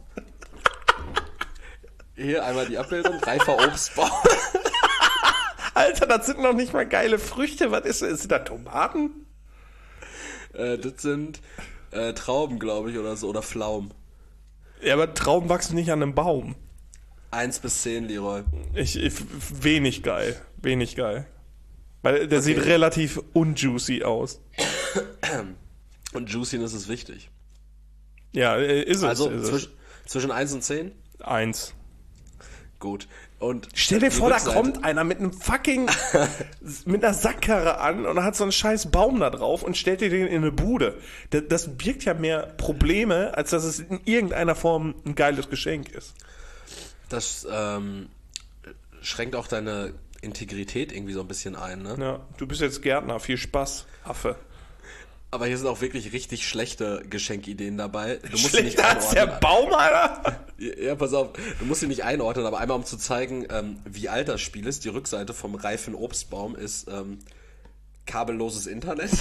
Hier einmal die Abbildung, reifer Obstbaum. Alter, das sind noch nicht mal geile Früchte. Was ist das? Sind da Tomaten? Äh, das sind äh, Trauben, glaube ich, oder so, oder Pflaumen. Ja, aber Trauben wachsen nicht an einem Baum. Eins bis zehn, Leroy. Ich, ich wenig geil. Wenig geil. Weil der Okay. sieht relativ unjuicy aus. Und Juiciness ist wichtig. Ja, äh, ist es. Also ist zwisch, zwischen eins und zehn? es. Eins. Gut. Und Stell dir die vor, da Rückseite- kommt einer mit einem fucking, mit einer Sackkarre an und hat so einen scheiß Baum da drauf und stellt dir den in eine Bude. Das, das birgt ja mehr Probleme, als dass es in irgendeiner Form ein geiles Geschenk ist. Das ähm, schränkt auch deine Integrität irgendwie so ein bisschen ein, ne? Ja, du bist jetzt Gärtner, viel Spaß, Affe. Aber hier sind auch wirklich richtig schlechte Geschenkideen dabei. Du musst sie nicht Schlechter als der einordnen. Baum, Alter! Ja, pass auf, du musst sie nicht einordnen, aber einmal um zu zeigen, ähm, wie alt das Spiel ist. Die Rückseite vom reifen Obstbaum ist ähm, kabelloses Internet.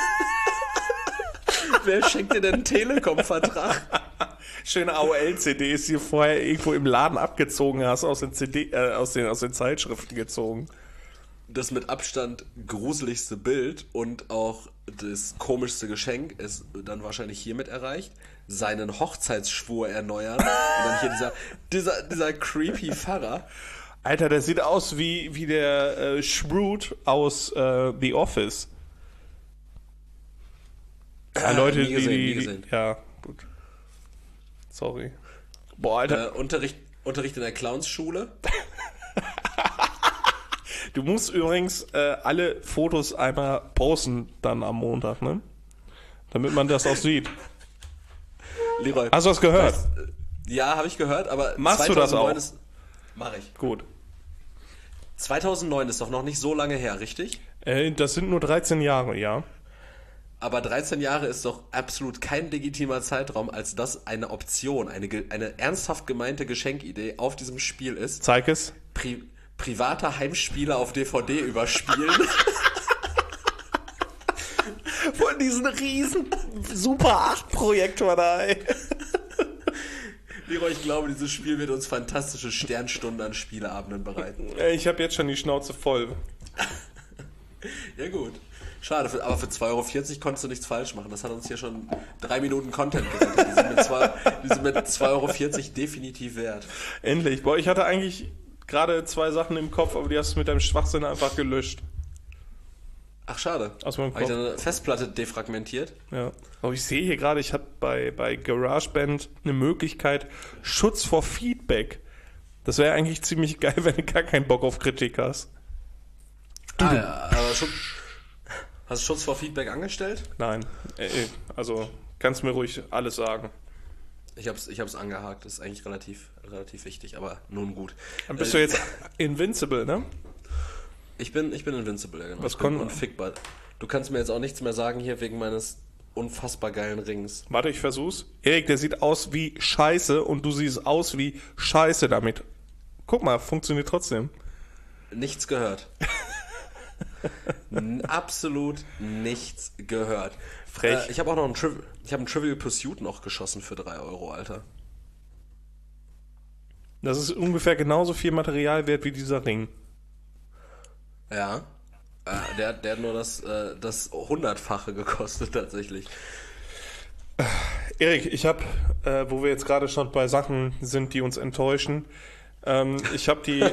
Wer schenkt dir denn einen Telekom-Vertrag? Schöne A O L-C Ds, die du vorher irgendwo im Laden abgezogen hast, aus den, C D, äh, aus den, aus den Zeitschriften gezogen. Das mit Abstand gruseligste Bild und auch das komischste Geschenk ist dann wahrscheinlich hiermit erreicht. Seinen Hochzeitsschwur erneuern. Und dann hier dieser, dieser, dieser creepy Pfarrer. Alter, der sieht aus wie, wie der äh, Schrute aus äh, The Office. Ja, Leute, nie gesehen, die, nie die, gesehen. die. Ja, gut. Sorry. Boah, Alter, Äh, Unterricht, Unterricht in der Clownsschule. du musst übrigens äh, alle Fotos einmal posten dann am Montag, ne? Damit man das auch sieht. Leroy. Hast du das gehört? Weißt, äh, ja, habe ich gehört, aber Machst du das auch? Ist, mach ich. Gut. zweitausendneun ist doch noch nicht so lange her, richtig? Äh, das sind nur dreizehn Jahre, ja. Aber dreizehn Jahre ist doch absolut kein legitimer Zeitraum, als dass eine Option, eine, ge- eine ernsthaft gemeinte Geschenkidee auf diesem Spiel ist. Zeig es. Pri private Heimspiele auf D V D überspielen. Von diesen riesen Super acht Projektor da, ey. Leroy, ich glaube, dieses Spiel wird uns fantastische Sternstunden an Spieleabenden bereiten. Ich habe jetzt schon die Schnauze voll. Ja gut. Schade, für, aber für zwei Euro vierzig konntest du nichts falsch machen. Das hat uns hier schon drei Minuten Content gerettet. Die sind mit zwei- die sind mit zwei Euro vierzig definitiv wert. Endlich. Boah, ich hatte eigentlich gerade zwei Sachen im Kopf, aber die hast du mit deinem Schwachsinn einfach gelöscht. Ach, schade. Aus meinem Habe ich Kopf. deine Festplatte defragmentiert? Ja. Aber ich sehe hier gerade, ich habe bei, bei GarageBand eine Möglichkeit, Schutz vor Feedback. Das wäre eigentlich ziemlich geil, wenn du gar keinen Bock auf Kritik hast. Ah, ja, aber Schutz, hast du Schutz vor Feedback angestellt? Nein. Äh, äh, also kannst mir ruhig alles sagen. Ich hab's, ich hab's angehakt. Das ist eigentlich relativ, relativ wichtig, aber nun gut. Dann bist Äh, du jetzt Invincible, ne? Ich bin, ich bin invincible, ja, genau. Was ich bin kon- unfickbar. Du kannst mir jetzt auch nichts mehr sagen hier wegen meines unfassbar geilen Rings. Warte, ich versuch's. Erik, der sieht aus wie Scheiße und du siehst aus wie Scheiße damit. Guck mal, funktioniert trotzdem. Nichts gehört. N- absolut nichts gehört. Frech. Äh, ich habe auch noch einen, Triv- ich hab einen Trivial Pursuit noch geschossen für drei Euro, Alter. Das ist ungefähr genauso viel Material wert wie dieser Ring. Ja. Äh, der, der hat nur das, äh, das Hundertfache gekostet, tatsächlich. Erik, ich habe, äh, wo wir jetzt gerade schon bei Sachen sind, die uns enttäuschen, ähm, ich habe die...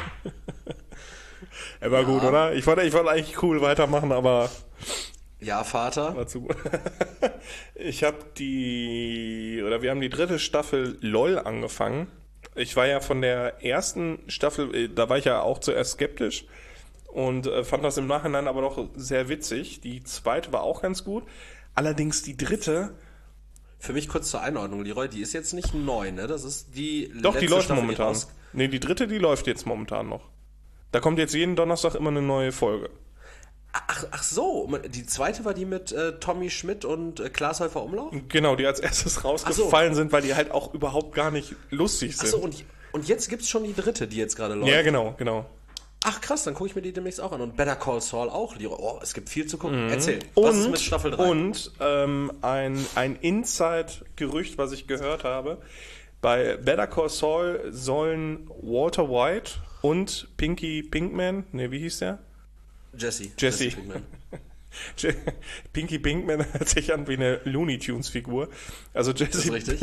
Er war Ja. gut, oder? Ich wollte, ich wollte eigentlich cool weitermachen, aber... Ja, Vater. War zu gut. Ich habe die... Oder wir haben die dritte Staffel LOL angefangen. Ich war ja von der ersten Staffel, äh, da war ich ja auch zuerst skeptisch und äh, fand das im Nachhinein aber doch sehr witzig. Die zweite war auch ganz gut. Allerdings die dritte... Für mich kurz zur Einordnung, Leroy, die ist jetzt nicht neu, ne? Das ist die Doch, die letzte läuft Staffel, momentan. raus- Nee, die dritte, die läuft jetzt momentan noch. Da kommt jetzt jeden Donnerstag immer eine neue Folge. Ach, ach so, die zweite war die mit äh, Tommy Schmidt und äh, Klaas Häufer Umlauf? Genau, die als erstes rausgefallen sind, weil die halt auch überhaupt gar nicht lustig sind. Achso, und, und jetzt gibt's schon die dritte, die jetzt gerade läuft. Ja, genau, genau. Ach krass, dann gucke ich mir die demnächst auch an. Und Better Call Saul auch, Leroy. Oh, es gibt viel zu gucken. Erzähl, was ist Und, mit Staffel drei? und ähm, ein, ein Inside-Gerücht, was ich gehört habe, bei Better Call Saul sollen Walter White und Pinky Pinkman, ne, wie hieß der? Jesse. Jesse. Pinkman. Je- Pinky Pinkman hört sich an wie eine Looney Tunes Figur. Also Jesse, Das ist richtig.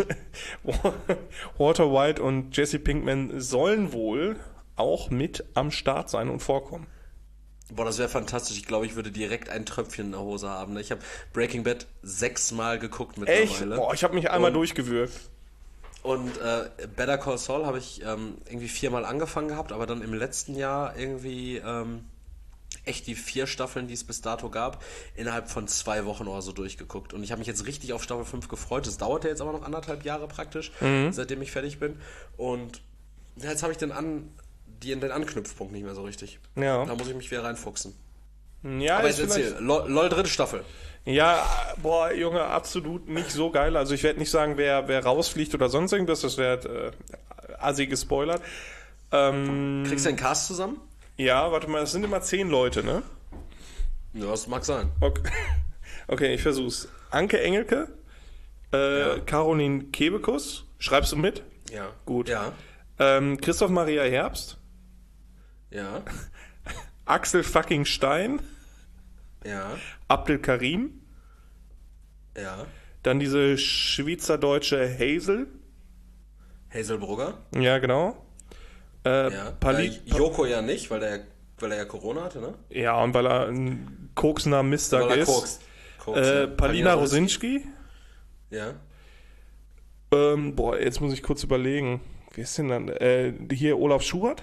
Walter White und Jesse Pinkman sollen wohl auch mit am Start sein und vorkommen. Boah, das wäre fantastisch. Ich glaube, ich würde direkt ein Tröpfchen in der Hose haben. ne? Ich habe Breaking Bad sechsmal geguckt mittlerweile. Echt? Boah, ich habe mich einmal Und- durchgewürgt. Und äh, Better Call Saul habe ich ähm, irgendwie viermal angefangen gehabt, aber dann im letzten Jahr irgendwie ähm, echt die vier Staffeln, die es bis dato gab, innerhalb von zwei Wochen oder so durchgeguckt. Und ich habe mich jetzt richtig auf Staffel fünf gefreut. Das dauert ja jetzt aber noch anderthalb Jahre praktisch, seitdem ich fertig bin. Und ja, jetzt habe ich den, An, die, den Anknüpfpunkt nicht mehr so richtig. Ja. Da muss ich mich wieder reinfuchsen. Ja, Aber ist jetzt erzähl, vielleicht- LOL, LOL dritte Staffel. Ja, boah, Junge, absolut nicht so geil. Also ich werde nicht sagen, wer, wer rausfliegt oder sonst irgendwas, das wäre äh, assi gespoilert. Ähm, Kriegst du den Cast zusammen? ja, warte mal, es sind immer zehn Leute, ne? Ja, das mag sein. Okay, okay ich versuch's. Anke Engelke, äh, Ja. Caroline Kebekus, schreibst du mit? Ja. Gut. Ja. Ähm, Christoph Maria Herbst, Ja. Axel fucking Stein, Ja. Abdel Karim, Ja. dann diese schweizerdeutsche Hazel, Hazelbrugger. ja genau. Äh, Ja. Pali äh, Joko ja nicht, weil der, weil er ja Corona hatte, ne? ja, und weil er ein koksender Mistag Weil er ist. kokst. Kokst, Äh, ja. Palina Rosinski. Ja. Ähm, boah, jetzt muss ich kurz überlegen. Wer ist denn dann? Äh, hier Olaf Schubert?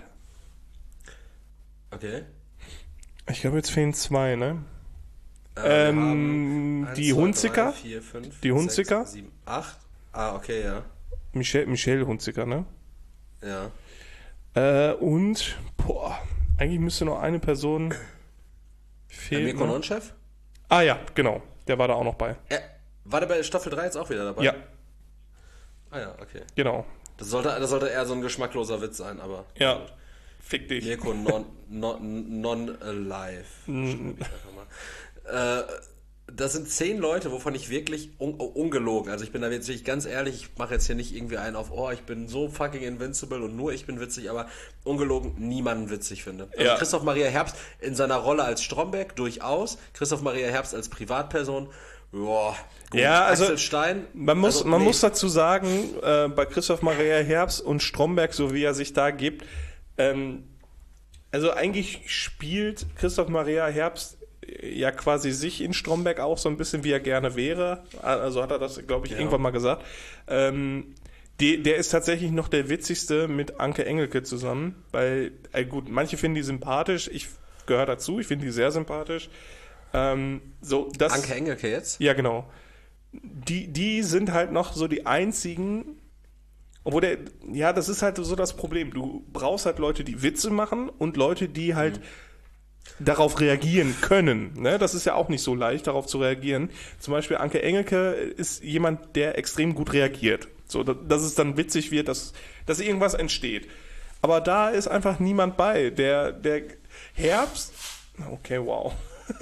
Okay. Ich glaube, jetzt fehlen zwei, ne? Äh, Ähm, wir haben eins, die zwei, Hunziker? drei, vier, fünf, Die Hunziker? sechs, sieben, acht. Ah, okay, ja. Michelle, Michelle Hunziker, ne? Ja. Äh, und, boah, eigentlich müsste noch eine Person Der fehlen. Mirko noch. Non-Chef? Ah ja, genau. Der war da auch noch bei. Er, war der bei Staffel drei jetzt auch wieder dabei? Ja, Ah ja, okay. genau. Das sollte, das sollte eher so ein geschmackloser Witz sein, aber... Ja, fick dich. Mirko non, non, non alive. Mhm. Schreib ich einfach mal. Äh, das sind zehn Leute, wovon ich wirklich un ungelogen, also ich bin da jetzt wirklich ganz ehrlich, ich mache jetzt hier nicht irgendwie einen auf, oh, ich bin so fucking invincible und nur ich bin witzig, aber ungelogen niemanden witzig finde. Also Ja. Christoph Maria Herbst in seiner Rolle als Stromberg durchaus, Christoph Maria Herbst als Privatperson, boah, gut. Ja, also, Axel Stein, Man muss, also, man nee. muss dazu sagen, äh, bei Christoph Maria Herbst und Stromberg, so wie er sich da gibt, ähm, also eigentlich spielt Christoph Maria Herbst ja quasi sich in Stromberg auch so ein bisschen, wie er gerne wäre. Also hat er das, glaube ich, Ja. irgendwann mal gesagt. Ähm, die, der ist tatsächlich noch der witzigste mit Anke Engelke zusammen, weil, äh, gut, manche finden die sympathisch, ich gehöre dazu, ich finde die sehr sympathisch. Ähm, so, das, Anke Engelke jetzt? ja, genau. Die, die sind halt noch so die einzigen, obwohl der, ja, das ist halt so das Problem. Du brauchst halt Leute, die Witze machen und Leute, die halt darauf reagieren können. Ne? Das ist ja auch nicht so leicht, darauf zu reagieren. Zum Beispiel Anke Engelke ist jemand, der extrem gut reagiert. So, dass es dann witzig wird, dass, dass irgendwas entsteht. Aber da ist einfach niemand bei. Der, der Herbst, okay, wow.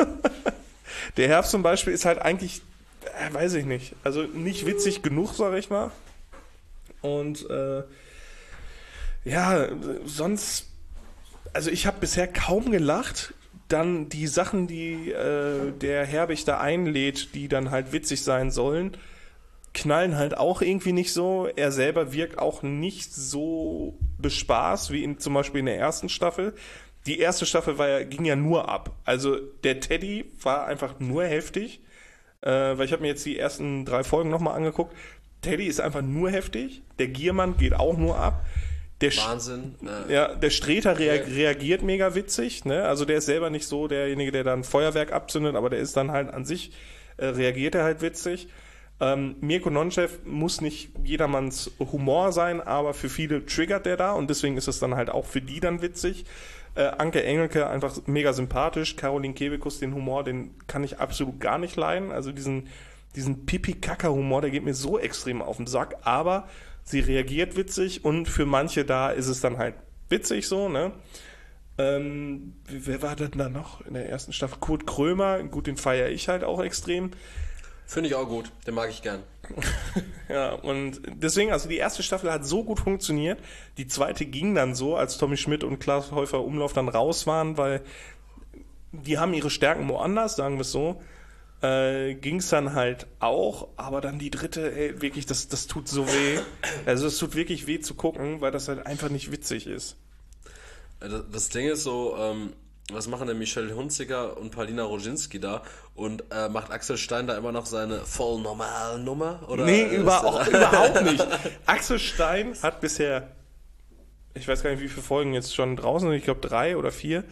Der Herbst zum Beispiel ist halt eigentlich, äh, weiß ich nicht, also nicht witzig genug, sag ich mal. Und äh, ja, sonst, also ich habe bisher kaum gelacht. Dann die Sachen, die äh, der Herbig da einlädt, die dann halt witzig sein sollen, knallen halt auch irgendwie nicht so. Er selber wirkt auch nicht so bespaßt wie in, zum Beispiel in der ersten Staffel. Die erste Staffel war ja, ging ja nur ab. Also der Teddy war einfach nur heftig. Äh, weil ich habe mir jetzt die ersten drei Folgen nochmal angeguckt. Teddy ist einfach nur heftig. Der Giermann geht auch nur ab. Der Wahnsinn. Äh, ja, der Streter rea- reagiert mega witzig. Ne? Also der ist selber nicht so derjenige, der dann Feuerwerk abzündet, aber der ist dann halt an sich, äh, reagiert er halt witzig. Ähm, Mirko Nonchev muss nicht jedermanns Humor sein, aber für viele triggert der da und deswegen ist es dann halt auch für die dann witzig. Äh, Anke Engelke einfach mega sympathisch. Caroline Kebekus, den Humor, den kann ich absolut gar nicht leiden. Also diesen, diesen Pipi-Kaka-Humor, der geht mir so extrem auf den Sack, aber sie reagiert witzig und für manche da ist es dann halt witzig so, ne? Ähm, wer war denn da noch in der ersten Staffel? Kurt Krömer, gut, den feiere ich halt auch extrem. Finde ich auch gut, den mag ich gern. Ja, und deswegen, also die erste Staffel hat so gut funktioniert, die zweite ging dann so, als Tommy Schmidt und Klaas Häufer Umlauf dann raus waren, weil die haben ihre Stärken woanders, sagen wir es so, äh, ging es dann halt auch, aber dann die dritte, ey, wirklich, das, das tut so weh. Also es tut wirklich weh zu gucken, weil das halt einfach nicht witzig ist. Das Ding ist so, ähm, was machen denn Michelle Hunziker und Paulina Roginski da? Und äh, macht Axel Stein da immer noch seine voll normale Nummer? Oder nee, über, auch, überhaupt nicht. Axel Stein hat bisher, ich weiß gar nicht, wie viele Folgen jetzt schon draußen sind, ich glaube drei oder vier,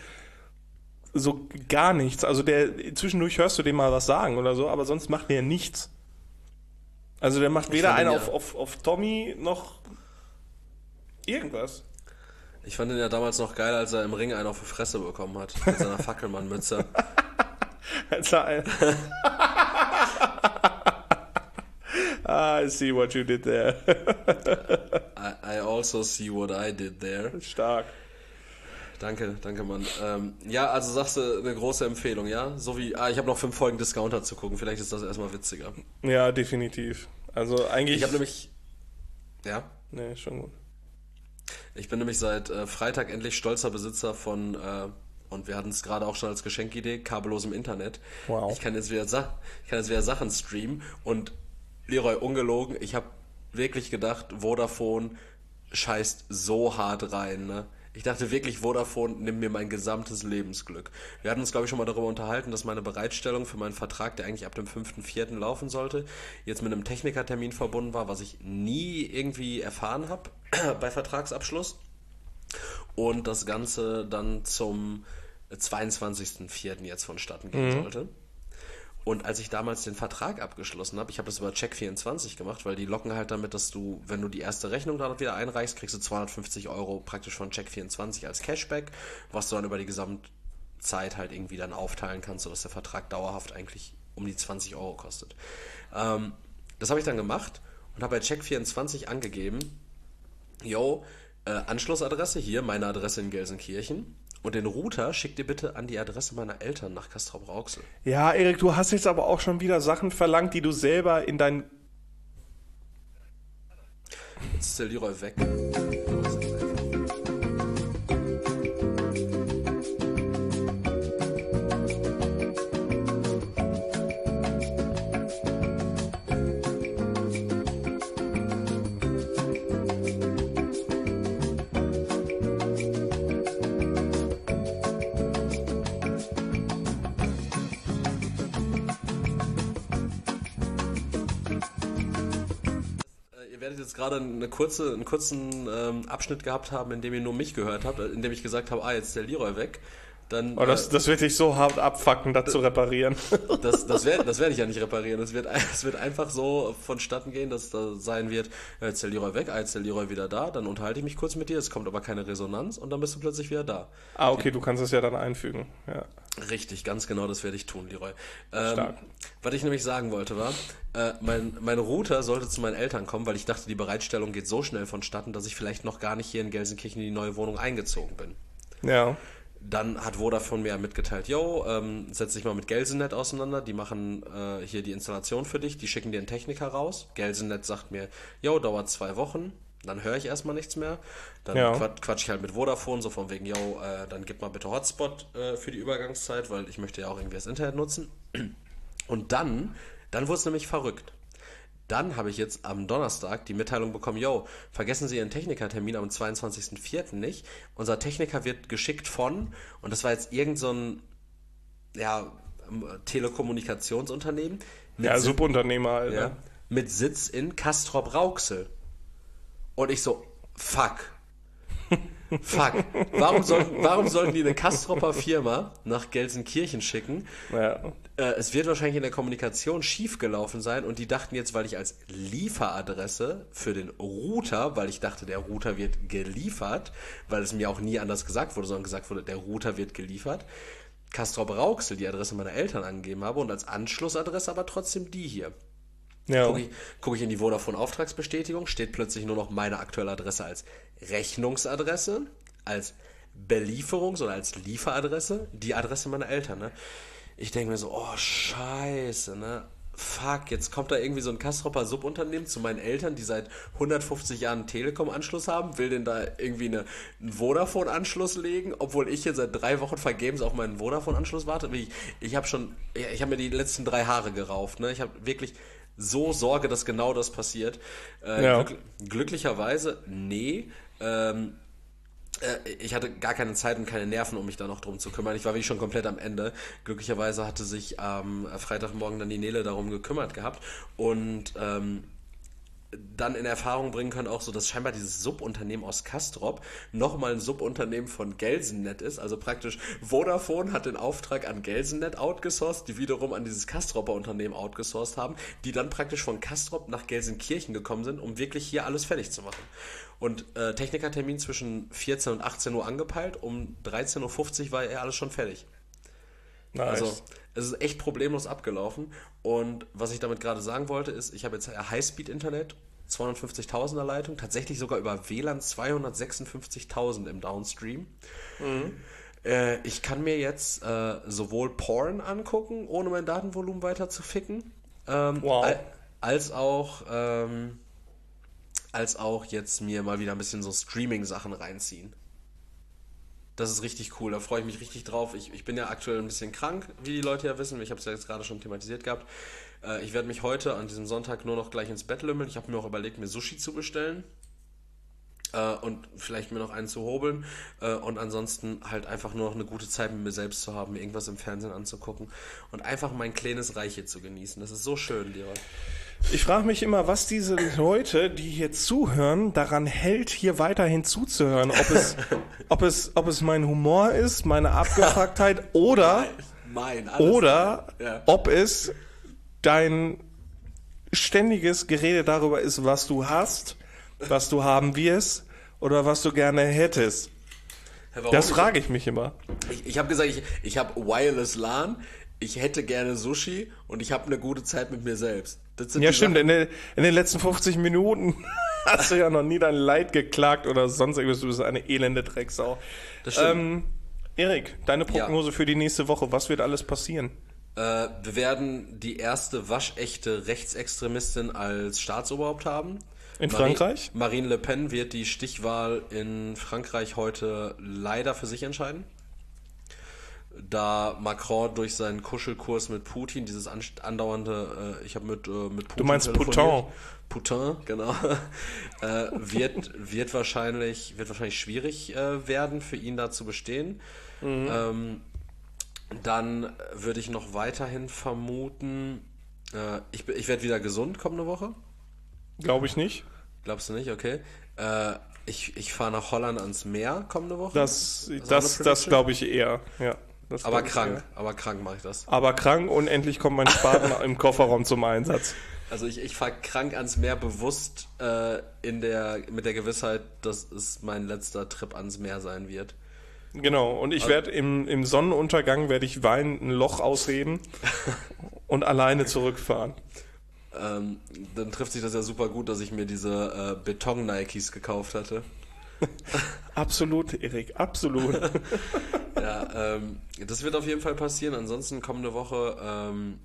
so gar nichts. Also der zwischendurch hörst du dem mal was sagen oder so, aber sonst macht der nichts. Also der macht weder einen ja. auf, auf, auf Tommy noch irgendwas. Ich fand ihn ja damals noch geil, als er im Ring einen auf die Fresse bekommen hat. Mit seiner Fackelmann-Mütze. als er ein ah, I see what you did there. I, I also see what I did there. Stark. Danke, danke, Mann. Ähm, ja, also sagst du, eine große Empfehlung, ja? So wie, ah, ich habe noch fünf Folgen Discounter zu gucken. Vielleicht ist das erstmal witziger. Ja, definitiv. Also eigentlich... Ich habe nämlich... Ja? Nee, schon gut. Ich bin nämlich seit äh, Freitag endlich stolzer Besitzer von, äh, und wir hatten es gerade auch schon als Geschenkidee, kabellosem Internet. Wow. Ich kann jetzt wieder, Sa- ich kann jetzt wieder Sachen streamen und Leroy, ungelogen, ich habe wirklich gedacht, Vodafone scheißt so hart rein, ne? Ich dachte wirklich, Vodafone nimmt mir mein gesamtes Lebensglück. Wir hatten uns, glaube ich, schon mal darüber unterhalten, dass meine Bereitstellung für meinen Vertrag, der eigentlich ab dem fünften vierten laufen sollte, jetzt mit einem Technikertermin verbunden war, was ich nie irgendwie erfahren habe bei Vertragsabschluss. Und das Ganze dann zum zweiundzwanzigsten vierten jetzt vonstatten gehen mhm. sollte. Und als ich damals den Vertrag abgeschlossen habe, ich habe das über Check vierundzwanzig gemacht, weil die locken halt damit, dass du, wenn du die erste Rechnung dann wieder einreichst, kriegst du zweihundertfünfzig Euro praktisch von Check vierundzwanzig als Cashback, was du dann über die Gesamtzeit halt irgendwie dann aufteilen kannst, sodass der Vertrag dauerhaft eigentlich um die zwanzig Euro kostet. Ähm, das habe ich dann gemacht und habe bei Check vierundzwanzig angegeben, yo, äh, Anschlussadresse hier, meine Adresse in Gelsenkirchen. Und den Router schickt ihr bitte an die Adresse meiner Eltern nach Castrop-Rauxel. Ja, Erik, du hast jetzt aber auch schon wieder Sachen verlangt, die du selber in dein... Jetzt ist der Leroy weg. Jetzt gerade eine kurze, einen kurzen ähm, Abschnitt gehabt haben, in dem ihr nur mich gehört habt, in dem ich gesagt habe, ah, jetzt ist der Leroy weg. dann... Oh, das, äh, das wird dich so hart abfucken, das zu reparieren. Das, das werde das werd ich ja nicht reparieren. Es wird, es wird einfach so vonstatten gehen, dass da sein wird, äh, jetzt ist der Leroy weg, jetzt ist der Leroy wieder da, dann unterhalte ich mich kurz mit dir, es kommt aber keine Resonanz und dann bist du plötzlich wieder da. Ah, okay, du kannst es ja dann einfügen. Ja. Richtig, ganz genau, das werde ich tun, Leroy. Ähm, Stark. Was ich nämlich sagen wollte war, äh, mein, mein Router sollte zu meinen Eltern kommen, weil ich dachte, die Bereitstellung geht so schnell vonstatten, dass ich vielleicht noch gar nicht hier in Gelsenkirchen in die neue Wohnung eingezogen bin. Ja. Dann hat Vodafone mir mitgeteilt, yo, ähm, setz dich mal mit Gelsenet auseinander, die machen äh, hier die Installation für dich, die schicken dir einen Techniker raus. Gelsenet sagt mir, yo, dauert zwei Wochen, dann höre ich erstmal nichts mehr. Dann Ja. quat quatsch ich halt mit Vodafone, so von wegen, yo, äh, dann gib mal bitte Hotspot äh, für die Übergangszeit, weil ich möchte ja auch irgendwie das Internet nutzen. Und dann, dann wurde es nämlich verrückt. Dann habe ich jetzt am Donnerstag die Mitteilung bekommen, yo, vergessen Sie Ihren Technikertermin am zweiundzwanzigsten vierten nicht. Unser Techniker wird geschickt von, und das war jetzt irgend so ein ja, Telekommunikationsunternehmen. Mit Ja, Sitz- Subunternehmer, Alter. ja, mit Sitz in Castrop-Rauxel. Und ich so, fuck. Fuck. Warum, soll, warum sollten die eine Kastropper Firma nach Gelsenkirchen schicken? Ja. Äh, es wird wahrscheinlich in der Kommunikation schiefgelaufen sein und die dachten jetzt, weil ich als Lieferadresse für den Router, weil ich dachte, der Router wird geliefert, weil es mir auch nie anders gesagt wurde, sondern gesagt wurde, der Router wird geliefert, Castrop-Rauxel die Adresse meiner Eltern angegeben habe und als Anschlussadresse aber trotzdem die hier. Ja. Gucke ich, guck ich in die Vodafone-Auftragsbestätigung, steht plötzlich nur noch meine aktuelle Adresse als Rechnungsadresse, als Belieferungs- oder als Lieferadresse, die Adresse meiner Eltern. Ne? Ich denke mir so, oh scheiße, ne? Fuck, jetzt kommt da irgendwie so ein Kastropper Subunternehmen zu meinen Eltern, die seit hundertfünfzig Jahren einen Telekom-Anschluss haben, will denn da irgendwie eine, einen Vodafone-Anschluss legen, obwohl ich jetzt seit drei Wochen vergebens auf meinen Vodafone-Anschluss warte. Ich, ich habe schon, ich habe mir die letzten drei Haare gerauft, ne? Ich habe wirklich so Sorge, dass genau das passiert. Äh, Ja. glück, glücklicherweise, nee. Ähm, äh, ich hatte gar keine Zeit und keine Nerven, um mich da noch drum zu kümmern. Ich war wirklich schon komplett am Ende. Glücklicherweise hatte sich am Freitagmorgen dann die Nele darum gekümmert gehabt und ähm, dann in Erfahrung bringen können auch so, dass scheinbar dieses Subunternehmen aus Castrop nochmal ein Subunternehmen von Gelsenet ist. Also praktisch Vodafone hat den Auftrag an Gelsenet outgesourced, die wiederum an dieses Castropper Unternehmen outgesourced haben, die dann praktisch von Castrop nach Gelsenkirchen gekommen sind, um wirklich hier alles fertig zu machen. Und äh, Technikertermin zwischen vierzehn und achtzehn Uhr angepeilt, um dreizehn Uhr fünfzig war ja alles schon fertig. Nice. Also es ist echt problemlos abgelaufen und was ich damit gerade sagen wollte ist, ich habe jetzt Highspeed-Internet, zweihundertfünfzigtausender Leitung, tatsächlich sogar über W L A N zweihundertsechsundfünfzigtausend im Downstream. Mhm. Äh, ich kann mir jetzt äh, sowohl Porn angucken, ohne mein Datenvolumen weiter zu ficken, ähm, Wow. al- als auch ähm, als auch jetzt mir mal wieder ein bisschen so Streaming-Sachen reinziehen. Das ist richtig cool, da freue ich mich richtig drauf. Ich, ich bin ja aktuell ein bisschen krank, wie die Leute ja wissen. Ich habe es ja jetzt gerade schon thematisiert gehabt. Äh, ich werde mich heute an diesem Sonntag nur noch gleich ins Bett lümmeln. Ich habe mir auch überlegt, mir Sushi zu bestellen. Äh, und vielleicht mir noch einen zu hobeln. Äh, und ansonsten halt einfach nur noch eine gute Zeit mit mir selbst zu haben, mir irgendwas im Fernsehen anzugucken. Und einfach mein kleines Reich hier zu genießen. Das ist so schön, Leroy. Ich frage mich immer, was diese Leute, die hier zuhören, daran hält, hier weiterhin zuzuhören. Ob es, ob es, ob es mein Humor ist, meine Abgefucktheit oder, Mein, alles. oder Ja. ob es dein ständiges Gerede darüber ist, was du hast, was du haben wirst oder was du gerne hättest. Warum? Das frage ich mich immer. Ich, ich habe gesagt, ich, ich habe Wireless LAN, ich hätte gerne Sushi und ich habe eine gute Zeit mit mir selbst. Das sind Ja, die stimmt. Sachen. In, den- in den letzten fünfzig Minuten hast du ja noch nie dein Leid geklagt oder sonst irgendwas. Du bist eine elende Drecksau. Das stimmt. Ähm, Erik, deine Prognose für die nächste Woche. Was wird alles passieren? Äh, wir werden die erste waschechte Rechtsextremistin als Staatsoberhaupt haben. In Marie- Frankreich? Marine Le Pen wird die Stichwahl in Frankreich heute leider für sich entscheiden. Da Macron durch seinen Kuschelkurs mit Putin, dieses an- andauernde, äh, ich habe mit, äh, mit Putin Du meinst telefoniert. Putin, genau, äh, wird, wird, wahrscheinlich, wird wahrscheinlich schwierig äh, werden, für ihn da zu bestehen. Ähm, dann würde ich noch weiterhin vermuten, äh, ich, bin- ich werde wieder gesund kommende Woche. Glaube ich nicht. Glaubst du nicht? Okay. Äh, Ich, ich fahre nach Holland ans Meer kommende Woche. Das, das, das glaube ich eher, ja. Das aber glaub krank, eher. aber krank mache ich das. Aber krank und endlich kommt mein Spaten im Kofferraum zum Einsatz. Also ich, ich fahre krank ans Meer bewusst äh, in der, mit der Gewissheit, dass es mein letzter Trip ans Meer sein wird. Genau, und ich werde im, im Sonnenuntergang werde ich weinend ein Loch ausheben und alleine zurückfahren. Ähm, dann trifft sich das ja super gut, dass ich mir diese äh, Beton-Nikes gekauft hatte. Absolut, Erik, absolut. Ja, ähm, das wird auf jeden Fall passieren. Ansonsten kommende Woche, ähm,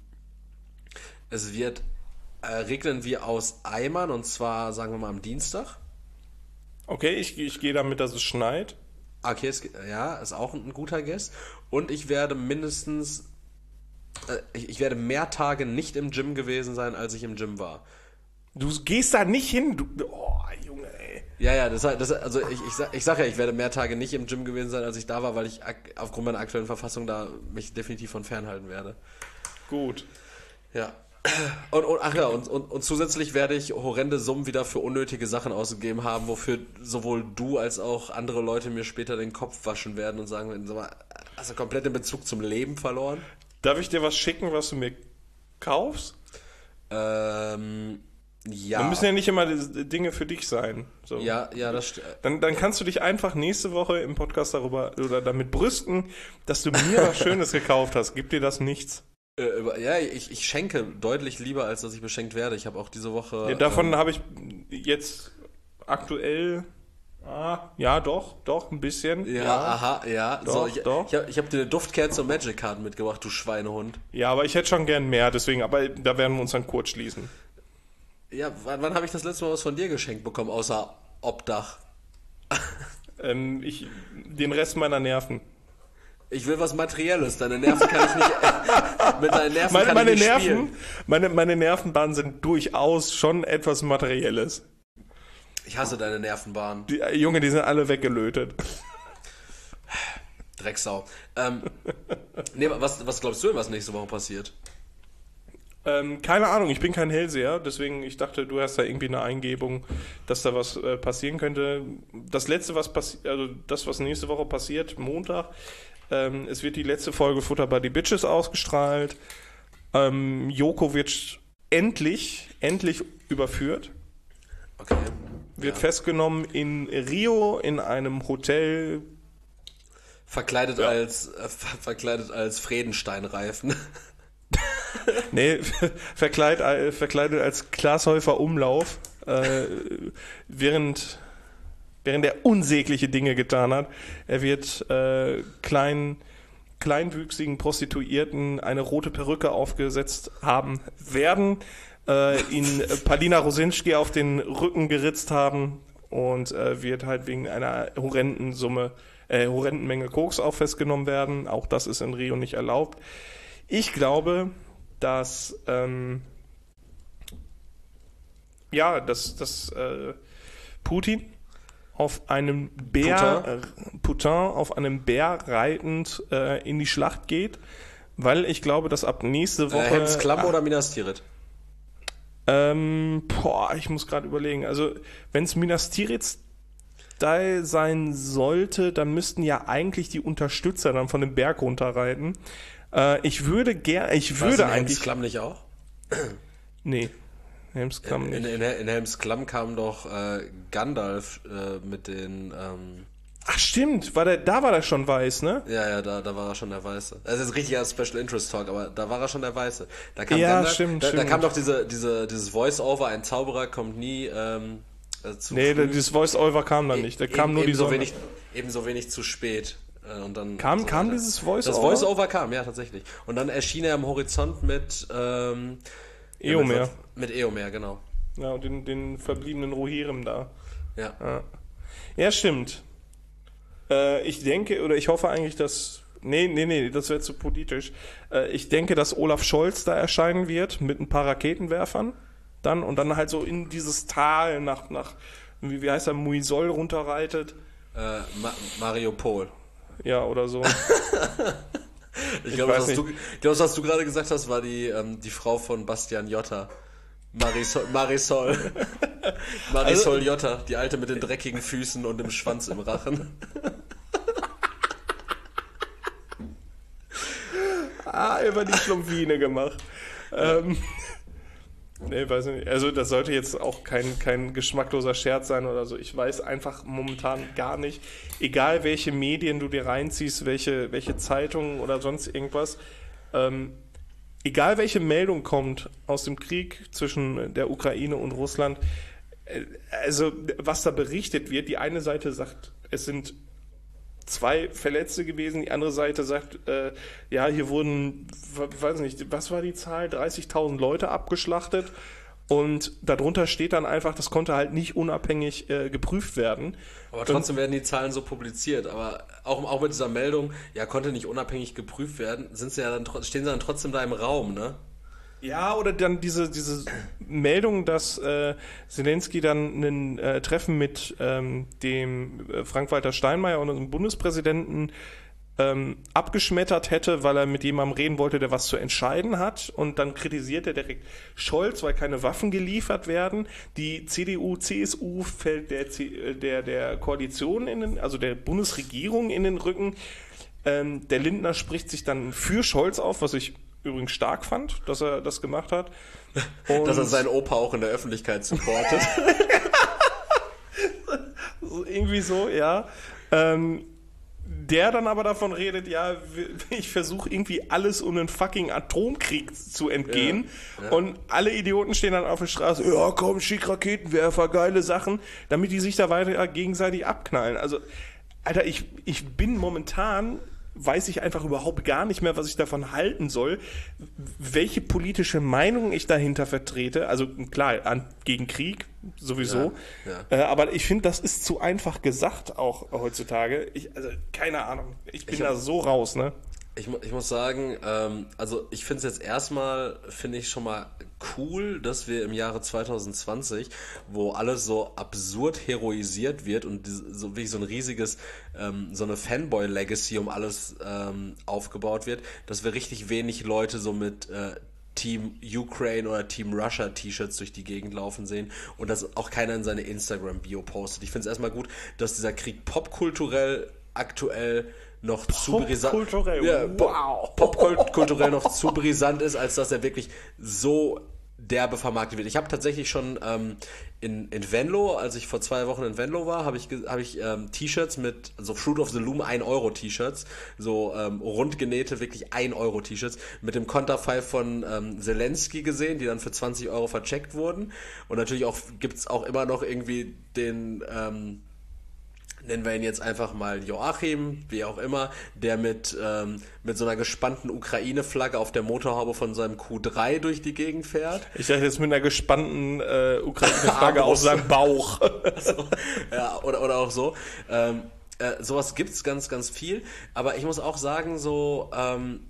es wird äh, regnen wie aus Eimern, und zwar, sagen wir mal, am Dienstag. Okay, ich, ich gehe damit, dass es schneit. Okay, es, ja, ist auch ein guter Guess. Und ich werde mindestens, äh, ich, ich werde mehr Tage nicht im Gym gewesen sein, als ich im Gym war. Du gehst da nicht hin, du, oh, Junge, ey. Ja, ja, das, das also ich, ich, sag, ich sag ja, ich werde mehr Tage nicht im Gym gewesen sein, als ich da war, weil ich ak- aufgrund meiner aktuellen Verfassung da mich definitiv von fernhalten werde. Gut. Ja. Und, und ach ja, und, und, und zusätzlich werde ich horrende Summen wieder für unnötige Sachen ausgegeben haben, wofür sowohl du als auch andere Leute mir später den Kopf waschen werden und sagen, sag mal, hast du komplett den Bezug zum Leben verloren? Darf ich dir was schicken, was du mir kaufst? Ähm, ja. Wir müssen ja nicht immer die Dinge für dich sein. So. Ja, ja, das stimmt. Dann, dann kannst du dich einfach nächste Woche im Podcast darüber oder damit brüsten, dass du mir was Schönes gekauft hast. Gibt dir das nichts? Äh, ja, ich, ich schenke deutlich lieber, als dass ich beschenkt werde. Ich habe auch diese Woche... Ja, davon ähm, habe ich jetzt aktuell... Ah, ja, doch, doch, ein bisschen. Ja, ja, aha, ja. Doch, so, ich doch. ich habe ich hab dir eine Duftkerze und Magic Card mitgebracht, du Schweinehund. Ja, aber ich hätte schon gern mehr, deswegen, aber da werden wir uns dann kurz schließen. Ja, wann, wann habe ich das letzte Mal was von dir geschenkt bekommen, außer Obdach? Ähm, ich, den Rest meiner Nerven. Ich will was Materielles, deine Nerven kann ich nicht... Äh, mit deinen Nerven Meine, kann meine ich nicht Nerven, spielen. meine, meine Nervenbahnen sind durchaus schon etwas Materielles. Ich hasse deine Nervenbahn. Die, äh, Junge, die sind alle weggelötet. Drecksau. Ähm, nee, was, was glaubst du denn, was nächste Woche passiert? Ähm, keine Ahnung, ich bin kein Hellseher, deswegen ich dachte, du hast da irgendwie eine Eingebung, dass da was äh, passieren könnte. Das letzte, was passiert, also das, was nächste Woche passiert, Montag, ähm, es wird die letzte Folge Futter by the Bitches ausgestrahlt. Ähm, Joko wird endlich, endlich überführt. Okay. Wird ja. festgenommen in Rio in einem Hotel. Verkleidet Ja. als äh, ver- verkleidet als Fredensteinreifen. Nee, verkleidet, äh, verkleidet als Glashäufer Umlauf, äh, während, während er unsägliche Dinge getan hat. Er wird äh, kleinen, kleinwüchsigen Prostituierten eine rote Perücke aufgesetzt haben werden, äh, ihn Palina Rosinski auf den Rücken geritzt haben und äh, wird halt wegen einer horrenden Summe, äh, horrenden Menge Koks auch festgenommen werden. Auch das ist in Rio nicht erlaubt. Ich glaube, dass ähm, ja, dass, dass äh, Putin auf einem Bär Putin? äh, Putin auf einem Bär reitend äh, in die Schlacht geht, weil ich glaube, dass ab nächste Woche Äh, Helms Klamm oder Minas Tirith? ähm, boah, ich muss gerade überlegen. Also wenn es Minas Tirith Style sein sollte, dann müssten ja eigentlich die Unterstützer dann von dem Berg runterreiten. Äh, ich würde gerne, ich War es würde in Helms eigentlich, Klamm nicht auch? nee, Helms Klamm In, nicht. in, in Helms Klamm kam doch äh, Gandalf äh, mit den... Ähm, Ach stimmt, war der, da war der schon weiß, ne? ja, ja, da, da war er schon der Weiße. Das ist ein richtiger Special Interest Talk, aber da war er schon der Weiße. Da kam Ja, Gandalf, stimmt, da, da stimmt. kam doch diese, diese, dieses Voice-Over, ein Zauberer kommt nie ähm, äh, zu Nee, früh. dieses Voice-Over kam dann nicht, da kam Eben- nur die ebenso Sonne. wenig, ebenso wenig zu spät. Äh, und dann Kam- und so kam weiter. dieses Voice-Over? Das Voice-Over kam, ja, tatsächlich. Und dann erschien er am Horizont mit ähm, ja, Eomer. Mit, mit Eomer, genau. Ja, und den, den verbliebenen Rohirrim da. Ja. Ja, ja stimmt. Äh, ich denke, oder ich hoffe eigentlich, dass... Nee, nee, nee, das wäre zu politisch. Äh, ich denke, dass Olaf Scholz da erscheinen wird mit ein paar Raketenwerfern. Dann und dann halt so in dieses Tal nach, nach wie, wie heißt er, Muisol runterreitet. Äh, Ma- Mario Pol. Ja, oder so. Ich glaube, weiß was, nicht. du, ich glaub, was du gerade gesagt hast, war die, ähm, die Frau von Bastian Jotta. Marisol, Marisol. Marisol also, Jotta, die Alte mit den dreckigen Füßen und dem Schwanz im Rachen. Ah, über die Schlumpfine gemacht. Ähm, nee, weiß nicht. Also das sollte jetzt auch kein, kein geschmackloser Scherz sein oder so. Ich weiß einfach momentan gar nicht, egal welche Medien du dir reinziehst, welche, welche Zeitungen oder sonst irgendwas, ähm, egal welche Meldung kommt aus dem Krieg zwischen der Ukraine und Russland, äh, also was da berichtet wird, die eine Seite sagt, es sind zwei Verletzte gewesen, die andere Seite sagt, äh, ja, hier wurden, weiß nicht, was war die Zahl, dreißigtausend Leute abgeschlachtet und darunter steht dann einfach, das konnte halt nicht unabhängig äh, geprüft werden. Aber trotzdem und, werden die Zahlen so publiziert, aber auch, auch mit dieser Meldung, ja, konnte nicht unabhängig geprüft werden, sind sie ja dann, stehen sie dann trotzdem da im Raum, ne? Ja, oder dann diese, diese Meldung, dass äh, Zelensky dann ein äh, Treffen mit ähm, dem äh, Frank-Walter Steinmeier und unserem Bundespräsidenten ähm, abgeschmettert hätte, weil er mit jemandem reden wollte, der was zu entscheiden hat. Und dann kritisiert er direkt Scholz, weil keine Waffen geliefert werden. Die C D U, C S U fällt der, C- der, der Koalition, in den, also der Bundesregierung in den Rücken. Ähm, der Lindner spricht sich dann für Scholz auf, was ich übrigens stark fand, dass er das gemacht hat. Und dass er seinen Opa auch in der Öffentlichkeit supportet. so, irgendwie so, ja. Ähm, der dann aber davon redet, ja, ich versuche irgendwie alles, um einen fucking Atomkrieg zu entgehen. Ja, ja. Und alle Idioten stehen dann auf der Straße, ja komm, schick Raketenwerfer, geile Sachen, damit die sich da weiter gegenseitig abknallen. Also, Alter, ich, ich bin momentan... weiß ich einfach überhaupt gar nicht mehr, was ich davon halten soll, welche politische Meinung ich dahinter vertrete. Also klar, an, gegen Krieg sowieso. Ja, ja. Äh, aber ich finde, das ist zu einfach gesagt auch heutzutage. Ich, also keine Ahnung. Ich bin ich hab, da so raus, ne? Ich, ich muss sagen, ähm, also ich finde es jetzt erstmal, finde ich schon mal cool, dass wir im Jahre zwanzig zwanzig, wo alles so absurd heroisiert wird und so wirklich so ein riesiges, ähm, so eine Fanboy-Legacy um alles ähm, aufgebaut wird, dass wir richtig wenig Leute so mit äh, Team Ukraine oder Team Russia T-Shirts durch die Gegend laufen sehen und dass auch keiner in seine Instagram-Bio postet. Ich finde es erstmal gut, dass dieser Krieg popkulturell aktuell noch zu brisant, ja, wow. popkulturell noch zu brisant ist, als dass er wirklich so derbe vermarktet wird. Ich habe tatsächlich schon ähm, in, in Venlo, als ich vor zwei Wochen in Venlo war, habe ich, hab ich ähm, T-Shirts mit, so Fruit of the Loom ein Euro T-Shirts, so ähm, rund genähte, wirklich ein Euro T-Shirts, mit dem Konterfei von ähm, Zelensky gesehen, die dann für zwanzig Euro vercheckt wurden. Und natürlich auch gibt's auch immer noch irgendwie den... Ähm, nennen wir ihn jetzt einfach mal Joachim, wie auch immer, der mit, ähm, mit so einer gespannten Ukraine-Flagge auf der Motorhaube von seinem Q drei durch die Gegend fährt. Ich dachte jetzt mit einer gespannten äh, Ukraine-Flagge auf seinem Bauch. so, ja, oder, oder auch so. Ähm, äh, sowas gibt's ganz, ganz viel. Aber ich muss auch sagen, so, ähm,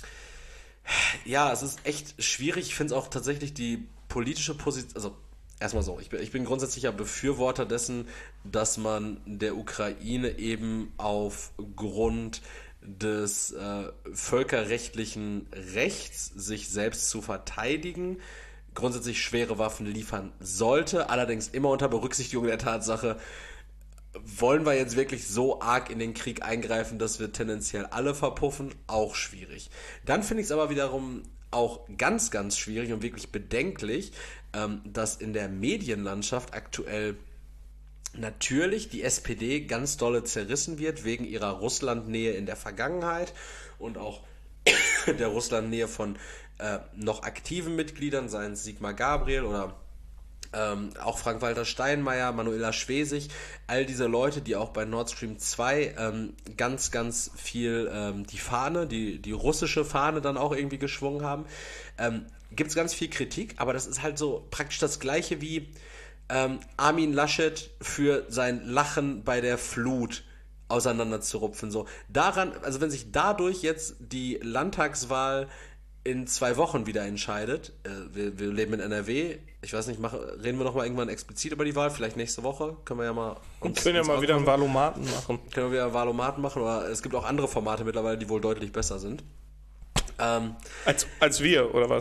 ja, es ist echt schwierig. Ich finde es auch tatsächlich die politische Position, also erstmal so, ich bin, ich bin grundsätzlicher Befürworter dessen, dass man der Ukraine eben aufgrund des äh, völkerrechtlichen Rechts, sich selbst zu verteidigen, grundsätzlich schwere Waffen liefern sollte, allerdings immer unter Berücksichtigung der Tatsache, wollen wir jetzt wirklich so arg in den Krieg eingreifen, dass wir tendenziell alle verpuffen? Auch schwierig. Dann finde ich es aber wiederum auch ganz, ganz schwierig und wirklich bedenklich, ähm, dass in der Medienlandschaft aktuell natürlich die S P D ganz dolle zerrissen wird, wegen ihrer Russlandnähe in der Vergangenheit und auch der Russlandnähe von äh, noch aktiven Mitgliedern, seien es Sigmar Gabriel oder Ähm, auch Frank-Walter Steinmeier, Manuela Schwesig, all diese Leute, die auch bei Nord Stream zwei ähm, ganz, ganz viel ähm, die Fahne, die, die russische Fahne dann auch irgendwie geschwungen haben, ähm, gibt es ganz viel Kritik, aber das ist halt so praktisch das Gleiche wie ähm, Armin Laschet für sein Lachen bei der Flut auseinanderzurupfen. So. Daran, also wenn sich dadurch jetzt die Landtagswahl in zwei Wochen wieder entscheidet, äh, wir, wir leben in N R W, ich weiß nicht, mach, reden wir nochmal irgendwann explizit über die Wahl, vielleicht nächste Woche, können wir ja mal uns, wir können ja mal wieder einen Valomaten machen. Können wir wieder einen Valomaten machen, oder es gibt auch andere Formate mittlerweile, die wohl deutlich besser sind. Ähm, als, als wir, oder was?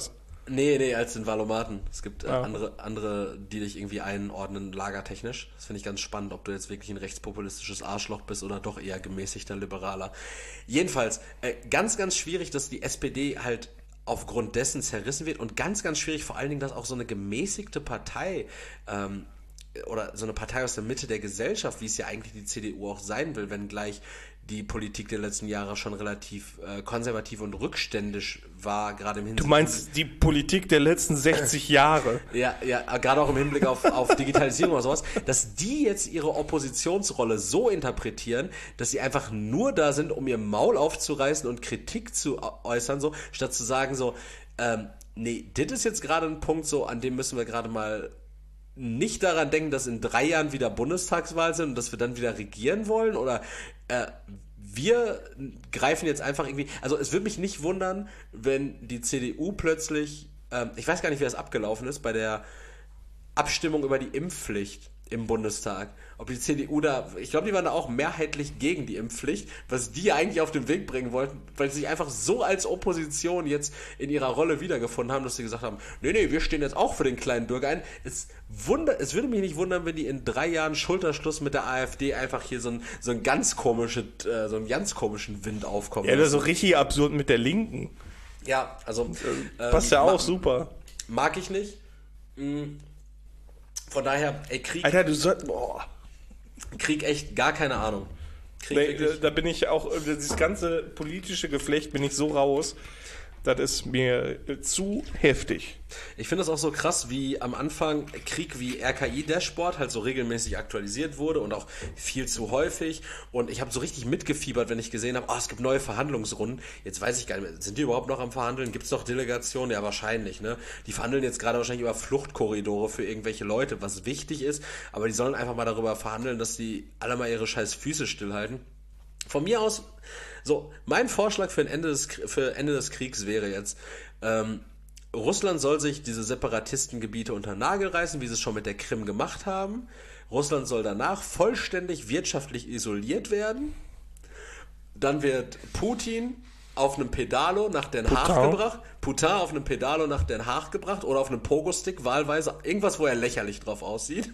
Nee, nee, als den Valomaten. Es gibt äh, Ah. andere, andere, die dich irgendwie einordnen, lagertechnisch. Das finde ich ganz spannend, ob du jetzt wirklich ein rechtspopulistisches Arschloch bist oder doch eher gemäßigter Liberaler. Jedenfalls, äh, ganz, ganz schwierig, dass die S P D halt aufgrund dessen zerrissen wird und ganz, ganz schwierig vor allen Dingen, dass auch so eine gemäßigte Partei ähm, oder so eine Partei aus der Mitte der Gesellschaft, wie es ja eigentlich die C D U auch sein will, wenngleich die Politik der letzten Jahre schon relativ äh, konservativ und rückständisch war, gerade im Hinblick... Du meinst die Politik der letzten sechzig Jahre? Ja, ja, gerade auch im Hinblick auf, auf Digitalisierung oder sowas, dass die jetzt ihre Oppositionsrolle so interpretieren, dass sie einfach nur da sind, um ihr Maul aufzureißen und Kritik zu äußern, so, statt zu sagen so, ähm, nee, das ist jetzt gerade ein Punkt so, an dem müssen wir gerade mal nicht daran denken, dass in drei Jahren wieder Bundestagswahl sind und dass wir dann wieder regieren wollen oder äh, wir greifen jetzt einfach irgendwie, also es würde mich nicht wundern, wenn die C D U plötzlich, ähm, ich weiß gar nicht, wie das abgelaufen ist, bei der Abstimmung über die Impfpflicht im Bundestag, ob die C D U da, ich glaube, die waren da auch mehrheitlich gegen die Impfpflicht, was die eigentlich auf den Weg bringen wollten, weil sie sich einfach so als Opposition jetzt in ihrer Rolle wiedergefunden haben, dass sie gesagt haben, nee, nee, wir stehen jetzt auch für den kleinen Bürger ein. Es, wunder, es würde mich nicht wundern, wenn die in drei Jahren Schulterschluss mit der AfD einfach hier so, ein, so, ein ganz komische, äh, so einen ganz komischen Wind aufkommen. Ja, das ist so richtig absurd mit der Linken. Ja, also... Äh, passt ja auch mag, super. Mag ich nicht. Mhm. Von daher, ey, Krieg... Alter, du sollst... Boah. Krieg echt gar keine Ahnung. Krieg Nee, da, da bin ich auch... Dieses ganze politische Geflecht bin ich so raus. Das ist mir zu heftig. Ich finde es auch so krass, wie am Anfang Krieg wie R K I-Dashboard halt so regelmäßig aktualisiert wurde und auch viel zu häufig. Und ich habe so richtig mitgefiebert, wenn ich gesehen habe, oh, es gibt neue Verhandlungsrunden. Jetzt weiß ich gar nicht mehr, sind die überhaupt noch am Verhandeln? Gibt es noch Delegationen? Ja, wahrscheinlich, ne? Die verhandeln jetzt gerade wahrscheinlich über Fluchtkorridore für irgendwelche Leute, was wichtig ist. Aber die sollen einfach mal darüber verhandeln, dass die alle mal ihre scheiß Füße stillhalten. Von mir aus, so, mein Vorschlag für, ein Ende, des, für Ende des Kriegs wäre jetzt, ähm, Russland soll sich diese Separatistengebiete unter den Nagel reißen, wie sie es schon mit der Krim gemacht haben. Russland soll danach vollständig wirtschaftlich isoliert werden. Dann wird Putin auf einem Pedalo nach Den Haag Putin. gebracht. Putin auf einem Pedalo nach Den Haag gebracht oder auf einem Pogo-Stick, wahlweise. Irgendwas, wo er lächerlich drauf aussieht.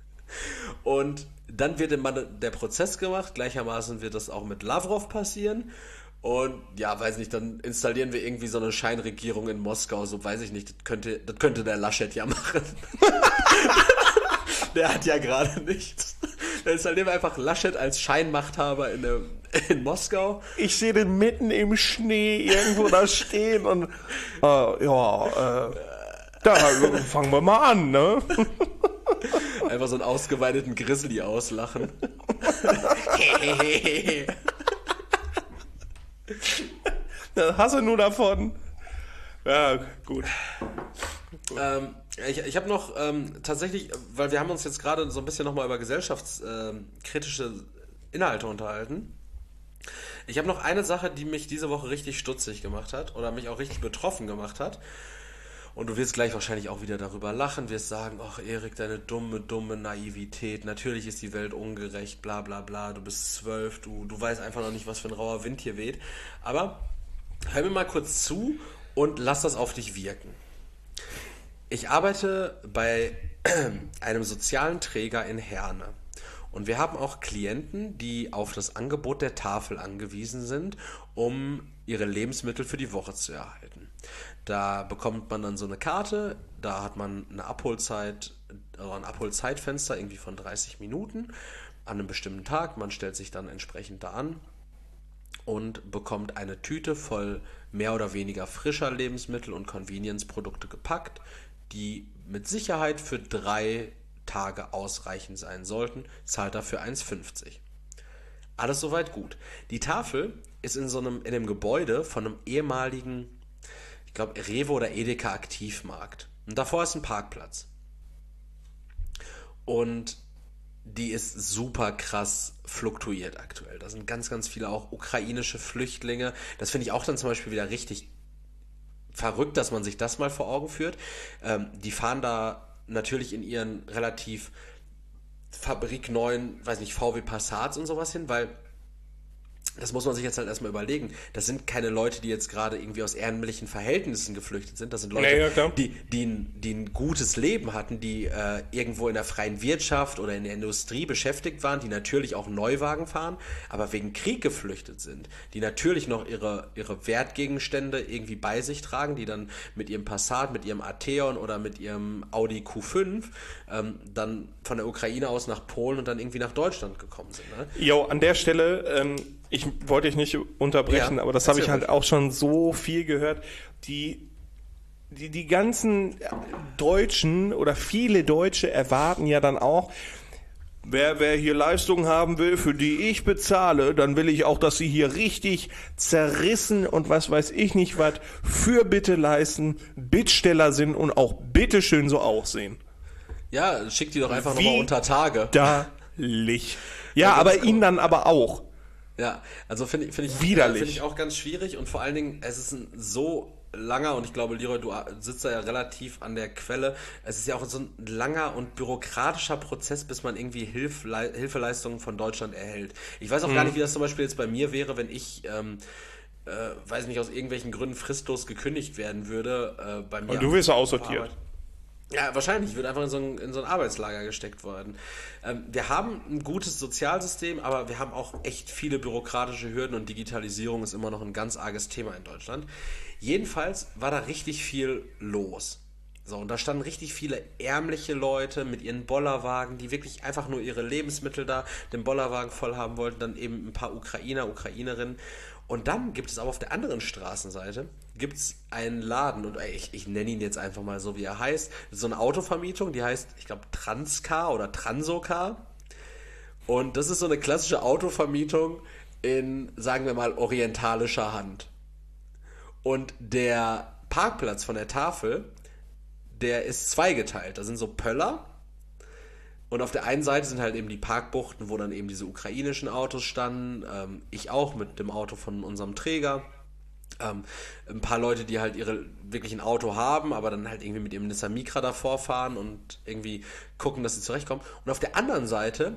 Und dann wird immer der Prozess gemacht, gleichermaßen wird das auch mit Lavrov passieren und ja, weiß nicht, dann installieren wir irgendwie so eine Scheinregierung in Moskau, so weiß ich nicht, das könnte, das könnte der Laschet ja machen. Der hat ja gerade nichts. Dann installieren wir einfach Laschet als Scheinmachthaber in, der, in Moskau. Ich sehe den mitten im Schnee irgendwo da stehen und äh, ja, äh, da fangen wir mal an, ne? Einfach so einen ausgeweideten Grizzly auslachen. Das hast du nur davon. Ja, gut. Ähm, ich ich habe noch ähm, tatsächlich, weil wir haben uns jetzt gerade so ein bisschen nochmal über gesellschaftskritische ähm, Inhalte unterhalten. Ich habe noch eine Sache, die mich diese Woche richtig stutzig gemacht hat oder mich auch richtig betroffen gemacht hat. Und du wirst gleich wahrscheinlich auch wieder darüber lachen, wirst sagen, ach Erik, deine dumme, dumme Naivität, natürlich ist die Welt ungerecht, bla bla bla, du bist zwölf, du, du weißt einfach noch nicht, was für ein rauer Wind hier weht. Aber hör mir mal kurz zu und lass das auf dich wirken. Ich arbeite bei einem sozialen Träger in Herne. Und wir haben auch Klienten, die auf das Angebot der Tafel angewiesen sind, um ihre Lebensmittel für die Woche zu erhalten. Da bekommt man dann so eine Karte, da hat man eine Abholzeit, also ein Abholzeitfenster irgendwie von dreißig Minuten an einem bestimmten Tag. Man stellt sich dann entsprechend da an und bekommt eine Tüte voll mehr oder weniger frischer Lebensmittel und Convenience-Produkte gepackt, die mit Sicherheit für drei Tage ausreichend sein sollten, zahlt dafür eins fünfzig. Alles soweit gut. Die Tafel ist in so einem, in einem Gebäude von einem ehemaligen, ich glaube, Rewe oder Edeka Aktivmarkt. Und davor ist ein Parkplatz. Und die ist super krass fluktuiert aktuell. Da sind ganz, ganz viele auch ukrainische Flüchtlinge. Das finde ich auch dann zum Beispiel wieder richtig verrückt, dass man sich das mal vor Augen führt. Ähm, die fahren da natürlich in ihren relativ fabrikneuen, weiß nicht, V W Passats und sowas hin, weil das muss man sich jetzt halt erstmal überlegen. Das sind keine Leute, die jetzt gerade irgendwie aus ehrenamtlichen Verhältnissen geflüchtet sind. Das sind Leute, ja, ja, die, die, ein, die ein gutes Leben hatten, die äh, irgendwo in der freien Wirtschaft oder in der Industrie beschäftigt waren, die natürlich auch Neuwagen fahren, aber wegen Krieg geflüchtet sind, die natürlich noch ihre, ihre Wertgegenstände irgendwie bei sich tragen, die dann mit ihrem Passat, mit ihrem Arteon oder mit ihrem Audi Q fünf ähm, dann von der Ukraine aus nach Polen und dann irgendwie nach Deutschland gekommen sind. Ne? Jo, an der Stelle, ähm, ich wollte dich nicht unterbrechen, Ja, aber das habe ich halt ruhig. auch schon so viel gehört. Die, die, die ganzen Deutschen oder viele Deutsche erwarten ja dann auch, wer, wer hier Leistungen haben will, für die ich bezahle, dann will ich auch, dass sie hier richtig zerrissen und was weiß ich nicht was für Bitte leisten, Bittsteller sind und auch bitteschön so aussehen. Ja, schick die doch einfach Wie nochmal unter Tage. Widerlich. Ja, Ja, aber ganz ihn cool. dann aber auch. Ja, also finde ich, finde ich, Widerlich. finde ich auch ganz schwierig und vor allen Dingen, es ist ein so langer, und ich glaube, Leroy, du sitzt da ja relativ an der Quelle, es ist ja auch so ein langer und bürokratischer Prozess, bis man irgendwie Hilf, Hilfeleistungen von Deutschland erhält. Ich weiß auch Mhm. gar nicht, wie das zum Beispiel jetzt bei mir wäre, wenn ich, ähm, äh, weiß nicht, aus irgendwelchen Gründen fristlos gekündigt werden würde. Äh, bei mir Und du wirst ja aussortiert. Arbeit. Ja, wahrscheinlich. Ich würde einfach in so ein, in so ein Arbeitslager gesteckt worden. Ähm, wir haben ein gutes Sozialsystem, aber wir haben auch echt viele bürokratische Hürden und Digitalisierung ist immer noch ein ganz arges Thema in Deutschland. Jedenfalls war da richtig viel los. So, und da standen richtig viele ärmliche Leute mit ihren Bollerwagen, die wirklich einfach nur ihre Lebensmittel da, den Bollerwagen voll haben wollten, dann eben ein paar Ukrainer, Ukrainerinnen. Und dann gibt es aber auf der anderen Straßenseite gibt es einen Laden, und ich, ich nenne ihn jetzt einfach mal so, wie er heißt. Das ist so eine Autovermietung, die heißt, ich glaube, Transcar oder Transocar. Und das ist so eine klassische Autovermietung in, sagen wir mal, orientalischer Hand. Und der Parkplatz von der Tafel, der ist zweigeteilt. Da sind so Pöller. Und auf der einen Seite sind halt eben die Parkbuchten, wo dann eben diese ukrainischen Autos standen. Ähm, ich auch mit dem Auto von unserem Träger. Ähm, ein paar Leute, die halt ihre wirklich ein Auto haben, aber dann halt irgendwie mit ihrem Nissan Micra davor fahren und irgendwie gucken, dass sie zurechtkommen. Und auf der anderen Seite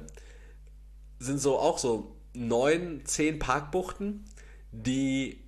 sind so auch so neun, zehn Parkbuchten, die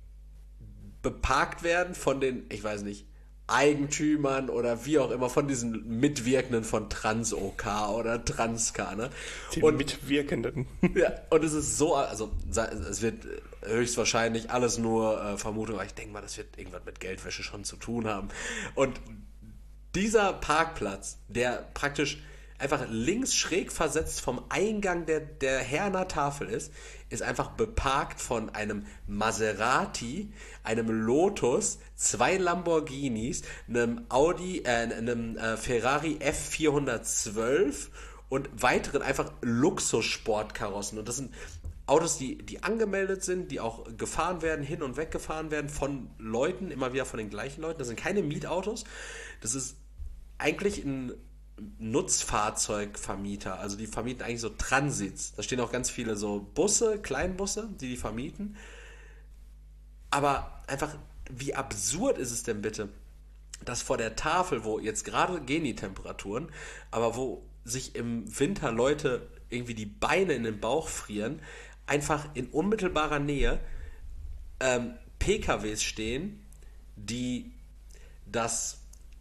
beparkt werden von den, ich weiß nicht, Eigentümern oder wie auch immer, von diesen Mitwirkenden von Transokar oder Transcar, ne? Die Und, Mitwirkenden. ja, und es ist so, also es wird höchstwahrscheinlich alles nur äh, Vermutung, aber ich denke mal, das wird irgendwas mit Geldwäsche schon zu tun haben. Und dieser Parkplatz, der praktisch einfach links schräg versetzt vom Eingang der, der Herner Tafel ist, ist einfach beparkt von einem Maserati, einem Lotus, zwei Lamborghinis, einem Audi, äh, einem äh, Ferrari F vierhundertzwölf und weiteren einfach Luxussportkarossen. Und das sind Autos, die, die angemeldet sind, die auch gefahren werden, hin und weg gefahren werden von Leuten, immer wieder von den gleichen Leuten. Das sind keine Mietautos. Das ist eigentlich ein Nutzfahrzeugvermieter, also die vermieten eigentlich so Transits. Da stehen auch ganz viele so Busse, Kleinbusse, die die vermieten. Aber einfach, wie absurd ist es denn bitte, dass vor der Tafel, wo jetzt gerade gehen die Temperaturen, aber wo sich im Winter Leute irgendwie die Beine in den Bauch frieren, einfach in unmittelbarer Nähe ähm, P K Ws stehen, die das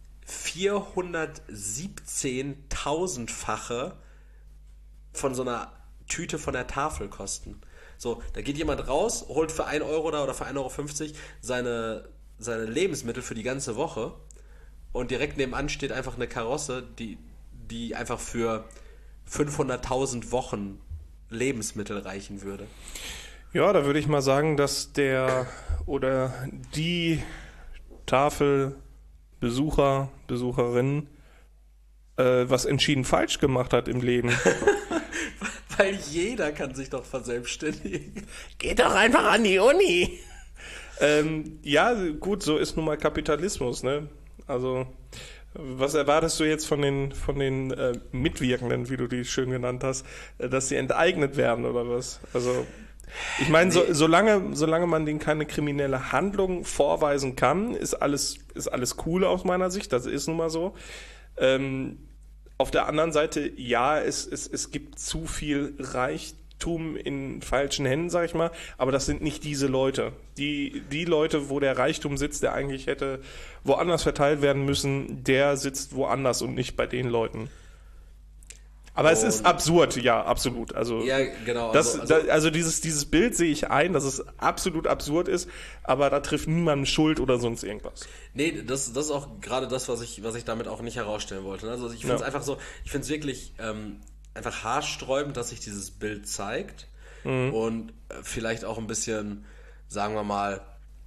vierhundertsiebzehntausendfache von so einer Tüte von der Tafel kosten. So, da geht jemand raus, holt für ein Euro da oder für ein Euro fünfzig seine, seine Lebensmittel für die ganze Woche und direkt nebenan steht einfach eine Karosse, die, die einfach für fünfhunderttausend Wochen Lebensmittel reichen würde. Ja, da würde ich mal sagen, dass der oder die Tafelbesucher, Besucherin äh, was entschieden falsch gemacht hat im Leben. Weil jeder kann sich doch verselbstständigen. Geht doch einfach an die Uni. ähm, ja, gut, so ist nun mal Kapitalismus, ne? Also, was erwartest du jetzt von den von den äh, Mitwirkenden, wie du die schön genannt hast, äh, dass sie enteignet werden oder was? Also, ich meine, so, solange solange man denen keine kriminelle Handlung vorweisen kann, ist alles ist alles cool aus meiner Sicht. Das ist nun mal so. Ähm, auf der anderen Seite, ja, es, es, es gibt zu viel Reich, Reichtum in falschen Händen, sag ich mal, aber das sind nicht diese Leute. Die, die Leute, wo der Reichtum sitzt, der eigentlich hätte woanders verteilt werden müssen, der sitzt woanders und nicht bei den Leuten. Aber es ist absurd, ja, absolut. Also, ja, genau. Das, also, also, da, also dieses, dieses Bild sehe ich ein, dass es absolut absurd ist, aber da trifft niemand Schuld oder sonst irgendwas. Nee, das, das ist auch gerade das, was ich, was ich damit auch nicht herausstellen wollte. Also ich finde es ja. einfach so, ich finde es wirklich ähm, einfach haarsträubend, dass sich dieses Bild zeigt mhm. und vielleicht auch ein bisschen, sagen wir mal,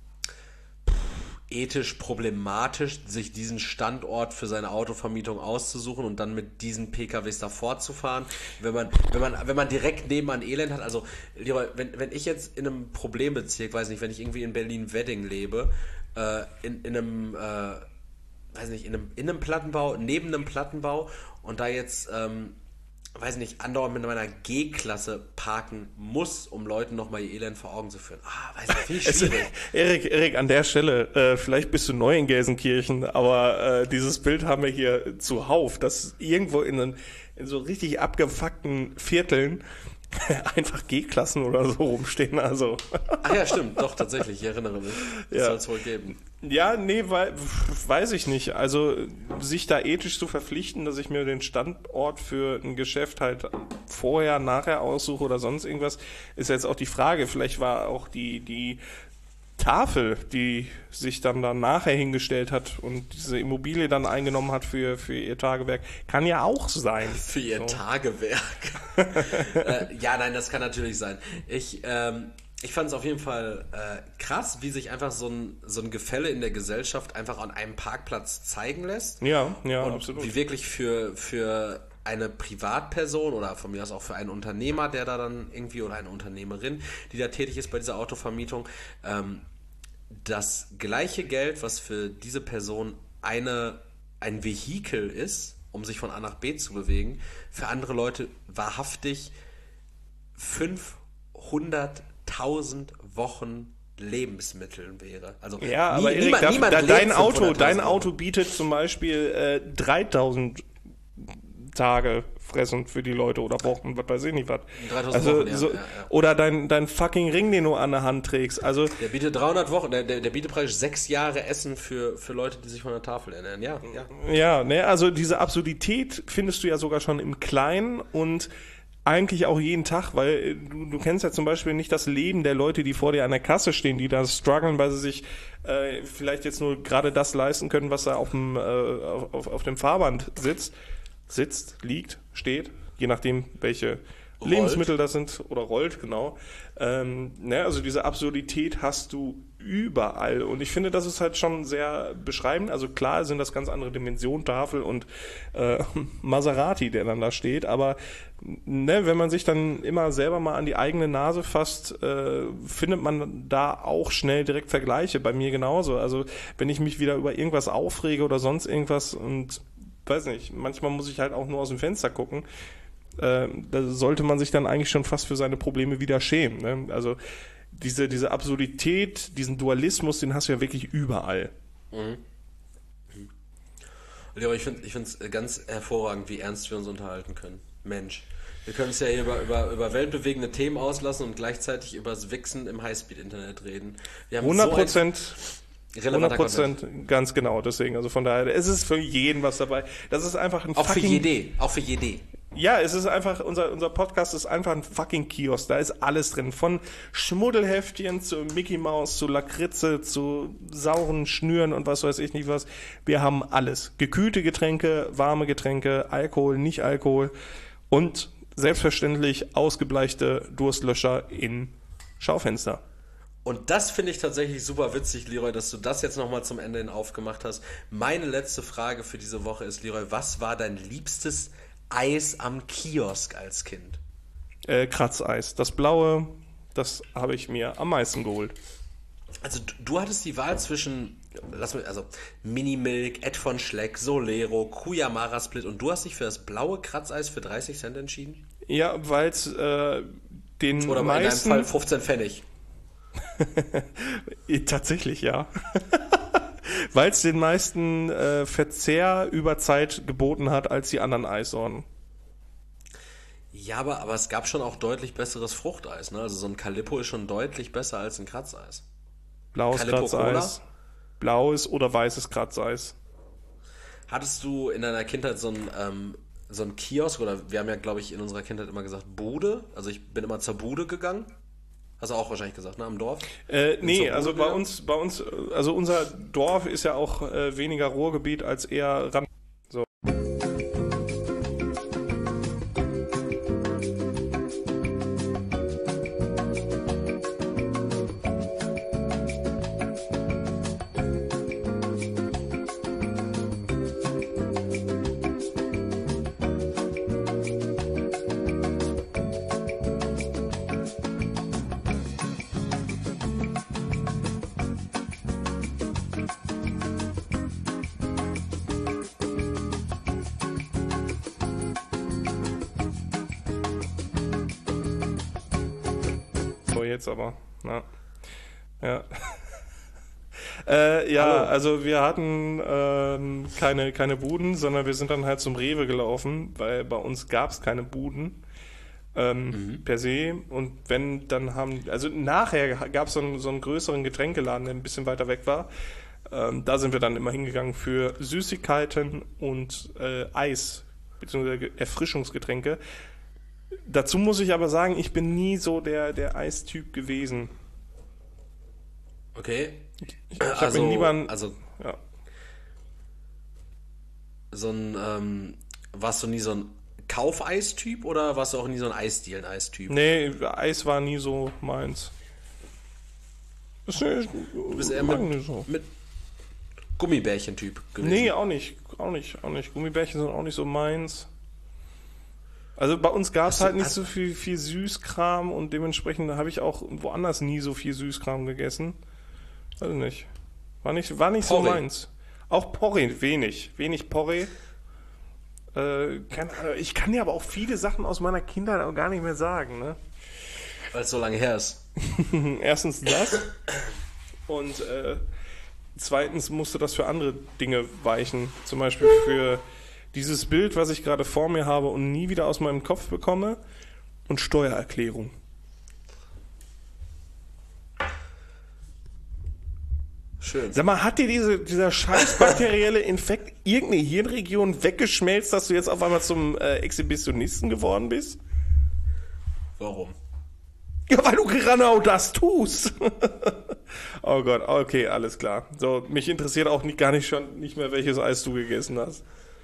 ethisch problematisch, sich diesen Standort für seine Autovermietung auszusuchen und dann mit diesen P K Ws davor zu fahren. Wenn man, wenn man, wenn man direkt nebenan Elend hat, also wenn, wenn ich jetzt in einem Problembezirk, weiß nicht, wenn ich irgendwie in Berlin-Wedding lebe, äh, in, in einem, äh, weiß nicht, in einem, in einem Plattenbau, neben einem Plattenbau und da jetzt, ähm, weiß nicht, andauernd mit meiner G-Klasse parken muss, um Leuten nochmal ihr Elend vor Augen zu führen. Ah, weiß nicht, finde ich schwierig. Erik, Erik, an der Stelle, äh, vielleicht bist du neu in Gelsenkirchen, aber äh, dieses Bild haben wir hier zuhauf, dass irgendwo in, einen, in so richtig abgefuckten Vierteln einfach G-Klassen oder so rumstehen, also. Ach ja, stimmt, doch, tatsächlich, ich erinnere mich. Das ja. soll es wohl geben. Ja, nee, weil, weiß ich nicht. Also, sich da ethisch zu verpflichten, dass ich mir den Standort für ein Geschäft halt vorher, nachher aussuche oder sonst irgendwas, ist jetzt auch die Frage. Vielleicht war auch die, die Tafel, die sich dann, dann nachher hingestellt hat und diese Immobilie dann eingenommen hat für, für ihr Tagewerk, kann ja auch sein. Für ihr so. Tagewerk. äh, ja, nein, das kann natürlich sein. Ich, ähm, ich fand es auf jeden Fall äh, krass, wie sich einfach so ein, so ein Gefälle in der Gesellschaft einfach an einem Parkplatz zeigen lässt. Ja, ja, und absolut. Wie wirklich für, für eine Privatperson oder von mir aus auch für einen Unternehmer, der da dann irgendwie, oder eine Unternehmerin, die da tätig ist bei dieser Autovermietung, ähm, das gleiche Geld, was für diese Person eine, ein Vehikel ist, um sich von A nach B zu bewegen, für andere Leute wahrhaftig fünfhunderttausend Wochen Lebensmitteln wäre. Also ja, nie, aber Erik, niemand, da, niemand da, dein lebt Auto, dein Wochen. Auto bietet zum Beispiel äh, dreitausend Tage fressen für die Leute oder Wochen, was weiß ich nicht was. dreitausend also, Wochen, ja, so, ja, ja. Oder dein, dein fucking Ring, den du an der Hand trägst. Also, der bietet dreihundert Wochen, der, der, der bietet praktisch sechs Jahre Essen für, für Leute, die sich von der Tafel ernähren. Ja, ja. Ja, ne, also diese Absurdität findest du ja sogar schon im Kleinen und eigentlich auch jeden Tag, weil du, du kennst ja zum Beispiel nicht das Leben der Leute, die vor dir an der Kasse stehen, die da strugglen, weil sie sich äh, vielleicht jetzt nur gerade das leisten können, was da auf dem, äh, auf, auf dem Fahrband sitzt. Sitzt, liegt, steht, je nachdem, welche rollt. Lebensmittel das sind oder rollt, genau. Ähm, ne, also diese Absurdität hast du überall und ich finde, das ist halt schon sehr beschreibend. Also klar sind das ganz andere Dimensionen, Tafel und äh, Maserati, der dann da steht, aber ne, wenn man sich dann immer selber mal an die eigene Nase fasst, äh, findet man da auch schnell direkt Vergleiche, bei mir genauso. Also wenn ich mich wieder über irgendwas aufrege oder sonst irgendwas und weiß nicht, manchmal muss ich halt auch nur aus dem Fenster gucken. Äh, da sollte man sich dann eigentlich schon fast für seine Probleme wieder schämen. Ne? Also diese, diese Absurdität, diesen Dualismus, den hast du ja wirklich überall. Mhm. Mhm. Ja, aber ich finde ich finde es ganz hervorragend, wie ernst wir uns unterhalten können. Mensch. Wir können es ja hier über, über, über weltbewegende Themen auslassen und gleichzeitig über das Wichsen im Highspeed-Internet reden. Wir haben hundert Prozent. So hundert Prozent, ganz genau, deswegen, also von daher, es ist für jeden was dabei. Das ist einfach ein auch fucking... Für jede, auch für jede. Ja, es ist einfach, unser, unser Podcast ist einfach ein fucking Kiosk, da ist alles drin. Von Schmuddelheftchen zu Mickey Mouse, zu Lakritze, zu sauren Schnüren und was weiß ich nicht was. Wir haben alles. Gekühlte Getränke, warme Getränke, Alkohol, nicht Alkohol und selbstverständlich ausgebleichte Durstlöscher in Schaufenster. Und das finde ich tatsächlich super witzig, Leroy, dass du das jetzt nochmal zum Ende hin aufgemacht hast. Meine letzte Frage für diese Woche ist, Leroy, was war dein liebstes Eis am Kiosk als Kind? Äh, Kratzeis. Das blaue, das habe ich mir am meisten geholt. Also du, du hattest die Wahl zwischen, lass mich, also Minimilk, Ed von Schleck, Solero, Kuyamara Split und du hast dich für das blaue Kratzeis für dreißig Cent entschieden? Ja, weil es äh, den Oder meisten... in deinem Fall fünfzehn Pfennig. Tatsächlich, ja. Weil es den meisten äh, Verzehr über Zeit geboten hat als die anderen Eissorten. Ja, aber, aber es gab schon auch deutlich besseres Fruchteis, ne? Also so ein Calippo ist schon deutlich besser als ein Kratzeis. Blaues Calippo Kratzeis. Blaues oder weißes Kratzeis. Hattest du in deiner Kindheit so ein, ähm, so ein Kiosk, oder wir haben ja, glaube ich, in unserer Kindheit immer gesagt Bude, also ich bin immer zur Bude gegangen. Hast du auch wahrscheinlich gesagt, ne, am Dorf? Äh, nee, zur also Bude bei gegangen? uns, bei uns, also unser Dorf ist ja auch äh, weniger Ruhrgebiet als eher Rand. So. So, jetzt aber. Na. Ja. äh, ja, Hallo. also wir hatten ähm, keine, keine Buden, sondern wir sind dann halt zum Rewe gelaufen, weil bei uns gab es keine Buden ähm, Mhm. per se. Und wenn, dann haben, also nachher gab es so, einen- so einen größeren Getränkeladen, der ein bisschen weiter weg war. Ähm, da sind wir dann immer hingegangen für Süßigkeiten und äh, Eis, beziehungsweise Ge- Erfrischungsgetränke. Dazu muss ich aber sagen, ich bin nie so der, der Eistyp gewesen. Okay. Ich, ich habe also, mir lieber ein, also ja. so ein, ähm, warst du nie so ein Kaufeistyp oder warst du auch nie so ein Eisdielen-Eistyp? Nee, Eis war nie so meins. Das ist Du bist eher mag mit, nicht so. mit Gummibärchen-Typ gewesen. Nee, auch nicht. Auch nicht, auch nicht. Gummibärchen sind auch nicht so meins. Also bei uns gab es Hast du- halt nicht hast- so viel, viel Süßkram und dementsprechend habe ich auch woanders nie so viel Süßkram gegessen. Also nicht. War nicht, war nicht so Porree. meins. Auch Porree, wenig. Wenig Porree. Äh, kann, äh, ich kann dir aber auch viele Sachen aus meiner Kindheit auch gar nicht mehr sagen, ne? Weil es so lange her ist. Erstens das und äh, zweitens musste das für andere Dinge weichen. Zum Beispiel für dieses Bild, was ich gerade vor mir habe und nie wieder aus meinem Kopf bekomme, und Steuererklärung. Schön. Sag mal, hat dir diese, dieser scheiß bakterielle Infekt irgendeine Hirnregion weggeschmelzt, dass du jetzt auf einmal zum äh, Exhibitionisten geworden bist? Warum? Ja, weil du genau das tust. Oh Gott, okay, alles klar. So, mich interessiert auch nicht, gar nicht schon nicht mehr, welches Eis du gegessen hast.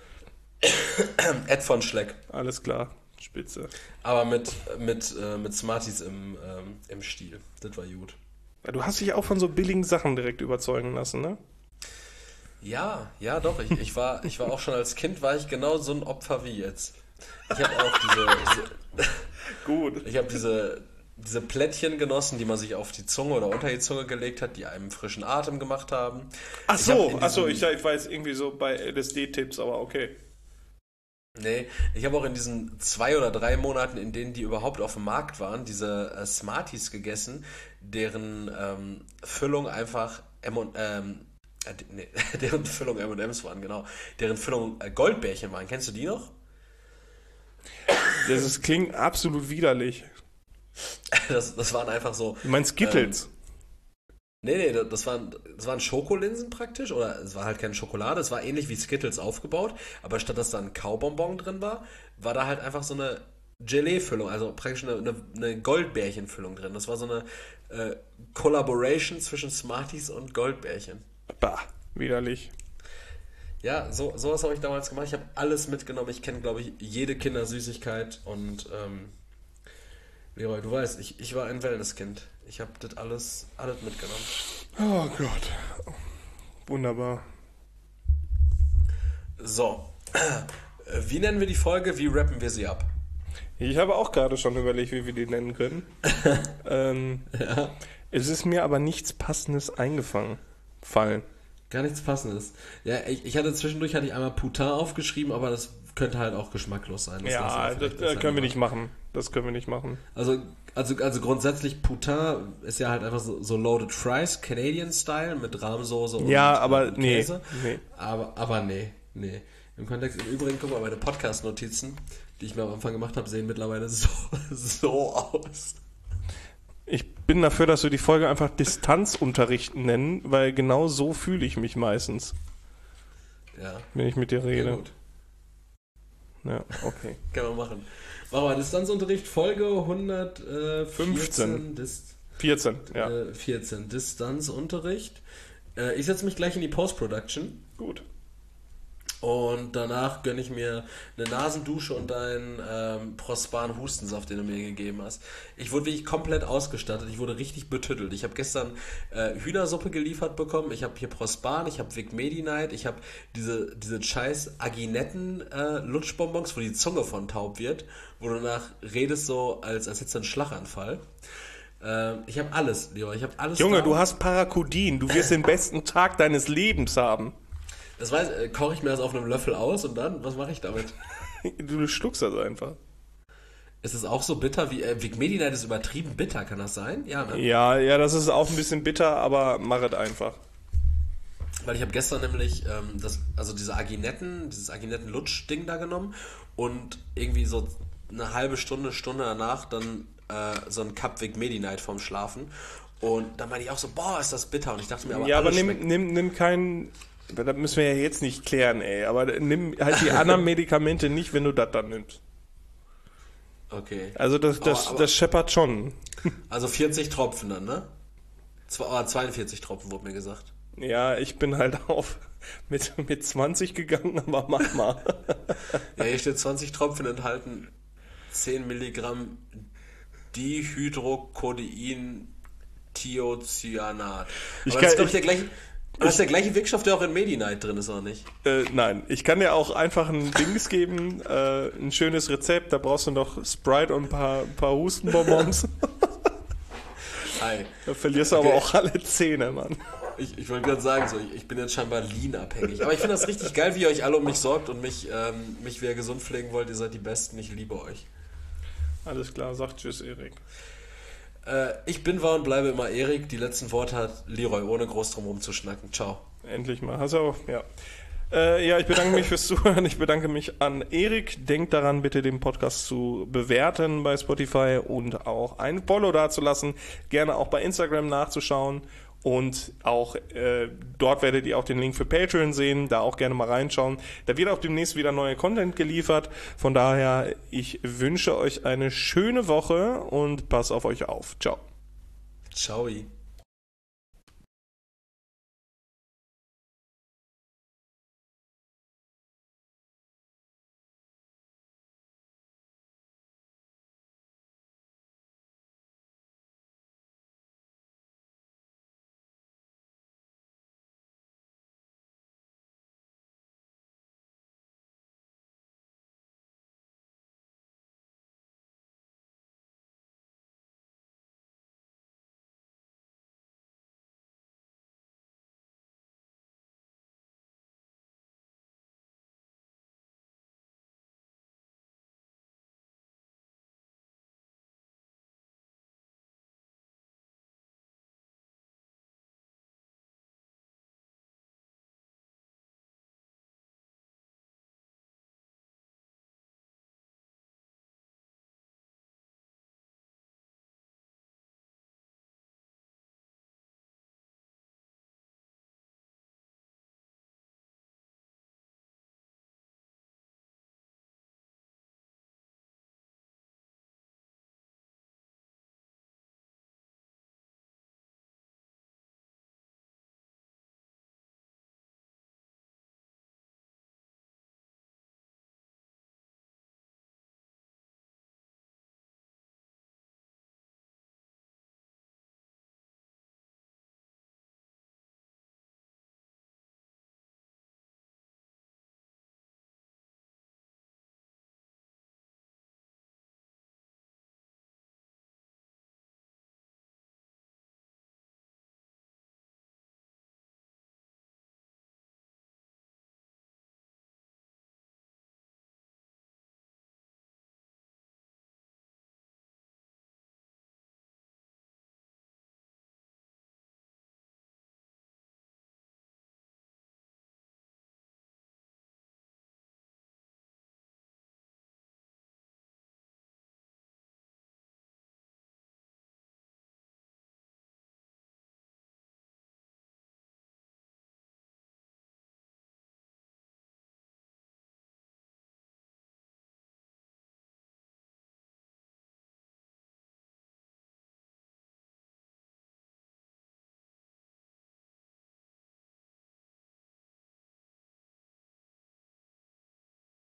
Ed von Schleck. Alles klar, spitze. Aber mit, mit, äh, mit Smarties im, ähm, im Stiel. Das war gut. Ja, du hast dich auch von so billigen Sachen direkt überzeugen lassen, ne? Ja, ja doch. Ich, ich, war, ich war auch schon als Kind, war ich genau so ein Opfer wie jetzt. Ich habe auch diese, diese Gut. ich habe diese, diese Plättchen genossen, die man sich auf die Zunge oder unter die Zunge gelegt hat, die einem frischen Atem gemacht haben. Ach Ich hab so, in ach so, ich, diesem- ich war jetzt irgendwie so bei L S D-Tipps, aber okay. Nee, ich habe auch in diesen zwei oder drei Monaten, in denen die überhaupt auf dem Markt waren, diese äh, Smarties gegessen, deren ähm, Füllung einfach M und ähm, äh, nee, deren Füllung M und M's waren, genau. Deren Füllung äh, Goldbärchen waren. Kennst du die noch? Das ist, klingt absolut widerlich. Das, das waren einfach so. Du meinst Skittles? Nee, nee, das waren, das waren Schokolinsen praktisch, oder es war halt keine Schokolade, es war ähnlich wie Skittles aufgebaut, aber statt dass da ein Kaubonbon drin war, war da halt einfach so eine Gelee-Füllung, also praktisch eine, eine, eine Goldbärchen-Füllung drin. Das war so eine äh, Collaboration zwischen Smarties und Goldbärchen. Bah, widerlich. Ja, so sowas habe ich damals gemacht. Ich habe alles mitgenommen. Ich kenne, glaube ich, jede Kindersüßigkeit und ähm, Leroy, du weißt, ich, ich war ein Wellnesskind. Ich habe das alles, alles mitgenommen. Oh Gott. Wunderbar. So, äh, wie nennen wir die Folge? Wie rappen wir sie ab? Ich habe auch gerade schon überlegt, wie wir die nennen können. ähm, Ja. Es ist mir aber nichts Passendes eingefangen. Fallen. Gar nichts Passendes. Ja, ich, ich hatte zwischendurch hatte ich einmal Putin aufgeschrieben, aber das könnte halt auch geschmacklos sein. Das lassen Ja, wir das, vielleicht das besser können wir lieber. nicht machen. Das können wir nicht machen. Also, also, also grundsätzlich Putin ist ja halt einfach so, so Loaded Fries, Canadian Style, mit Rahmsoße und Ja, aber und nee, Käse. nee. Aber, aber nee, nee. Im Kontext, im Übrigen, guck mal, meine Podcast-Notizen, die ich mir am Anfang gemacht habe, sehen mittlerweile so, so aus. Ich bin dafür, dass wir die Folge einfach Distanzunterricht nennen, weil genau so fühle ich mich meistens, Ja. wenn ich mit dir Ja, rede. gut. Ja, okay. Kann man machen. Machen wir Distanzunterricht, Folge hundertvierzehn. fünfzehn. Dis, vierzehn, ja. äh, vierzehn. Distanzunterricht. Äh, ich setze mich gleich in die Post-Production. Gut. Und danach gönne ich mir eine Nasendusche und einen ähm, Prospan Hustensaft, den du mir gegeben hast. Ich wurde wirklich komplett ausgestattet. Ich wurde richtig betüttelt. Ich habe gestern äh, Hühnersuppe geliefert bekommen. Ich habe hier Prospan, ich habe Vic Medi-Night, ich habe diese, diese scheiß Aginetten äh, Lutschbonbons, wo die Zunge von taub wird, wo du danach redest so, als, als hättest du einen Schlaganfall. Äh, ich habe alles, Leon. Ich habe alles. Junge, da. du hast Parakudin. Du wirst den besten Tag deines Lebens haben. Das weiß, äh, koche ich mir das auf einem Löffel aus und dann, was mache ich damit? Du schluckst das einfach. Ist es auch so bitter wie, äh, Vic Medi-Night ist übertrieben bitter, kann das sein? Ja, ne? Ja, ja, das ist auch ein bisschen bitter, aber mach es einfach. Weil ich habe gestern nämlich ähm, das, also diese Aginetten, dieses Aginetten-Lutsch-Ding da genommen und irgendwie so eine halbe Stunde, Stunde danach dann äh, so ein Cup Vic Medi-Night vorm Schlafen. Und dann meinte ich auch so, boah, ist das bitter. Und ich dachte mir, aber Ja, aber alles nimm, schmeckt. nimm, nimm keinen. Das müssen wir ja jetzt nicht klären, ey. Aber nimm halt die anderen Medikamente nicht, wenn du das dann nimmst. Okay. Also das, das, Aber- aber- das scheppert schon. Also vierzig Tropfen dann, ne? Zwei, oh, zweiundvierzig Tropfen wurde mir gesagt. Ja, ich bin halt auf mit, mit zwanzig gegangen, aber mach mal. Ja, hier steht zwanzig Tropfen enthalten zehn Milligramm Dihydrocodein Thiocyanat. Ich Aber kann- das ist, glaube ich, ich- der gleiche. Das ist der gleiche Wirkstoff, der auch in Medi-Night drin ist, oder nicht? Äh, nein, ich kann dir auch einfach ein Dings geben, äh, ein schönes Rezept, da brauchst du noch Sprite und ein paar, ein paar Hustenbonbons. Hi. Da verlierst du Okay. aber auch alle Zähne, Mann. Ich, ich wollte gerade sagen, so, ich, ich bin jetzt scheinbar Lean-abhängig. Aber ich finde das richtig geil, wie ihr euch alle um mich sorgt und mich, ähm, mich wieder gesund pflegen wollt. Ihr seid die Besten, ich liebe euch. Alles klar, sag tschüss, Erik. Äh, ich bin, war und bleibe immer Erik. Die letzten Worte hat Leroy, ohne groß drum rumzuschnacken. Ciao. Endlich mal. Hast du auch, ja. Äh, ja, ich bedanke mich fürs Zuhören. Ich bedanke mich an Erik. Denkt daran, bitte den Podcast zu bewerten bei Spotify und auch ein Follow dazulassen. Gerne auch bei Instagram nachzuschauen. Und auch äh, dort werdet ihr auch den Link für Patreon sehen. Da auch gerne mal reinschauen. Da wird auch demnächst wieder neuer Content geliefert. Von daher, ich wünsche euch eine schöne Woche und passt auf euch auf. Ciao. Ciao.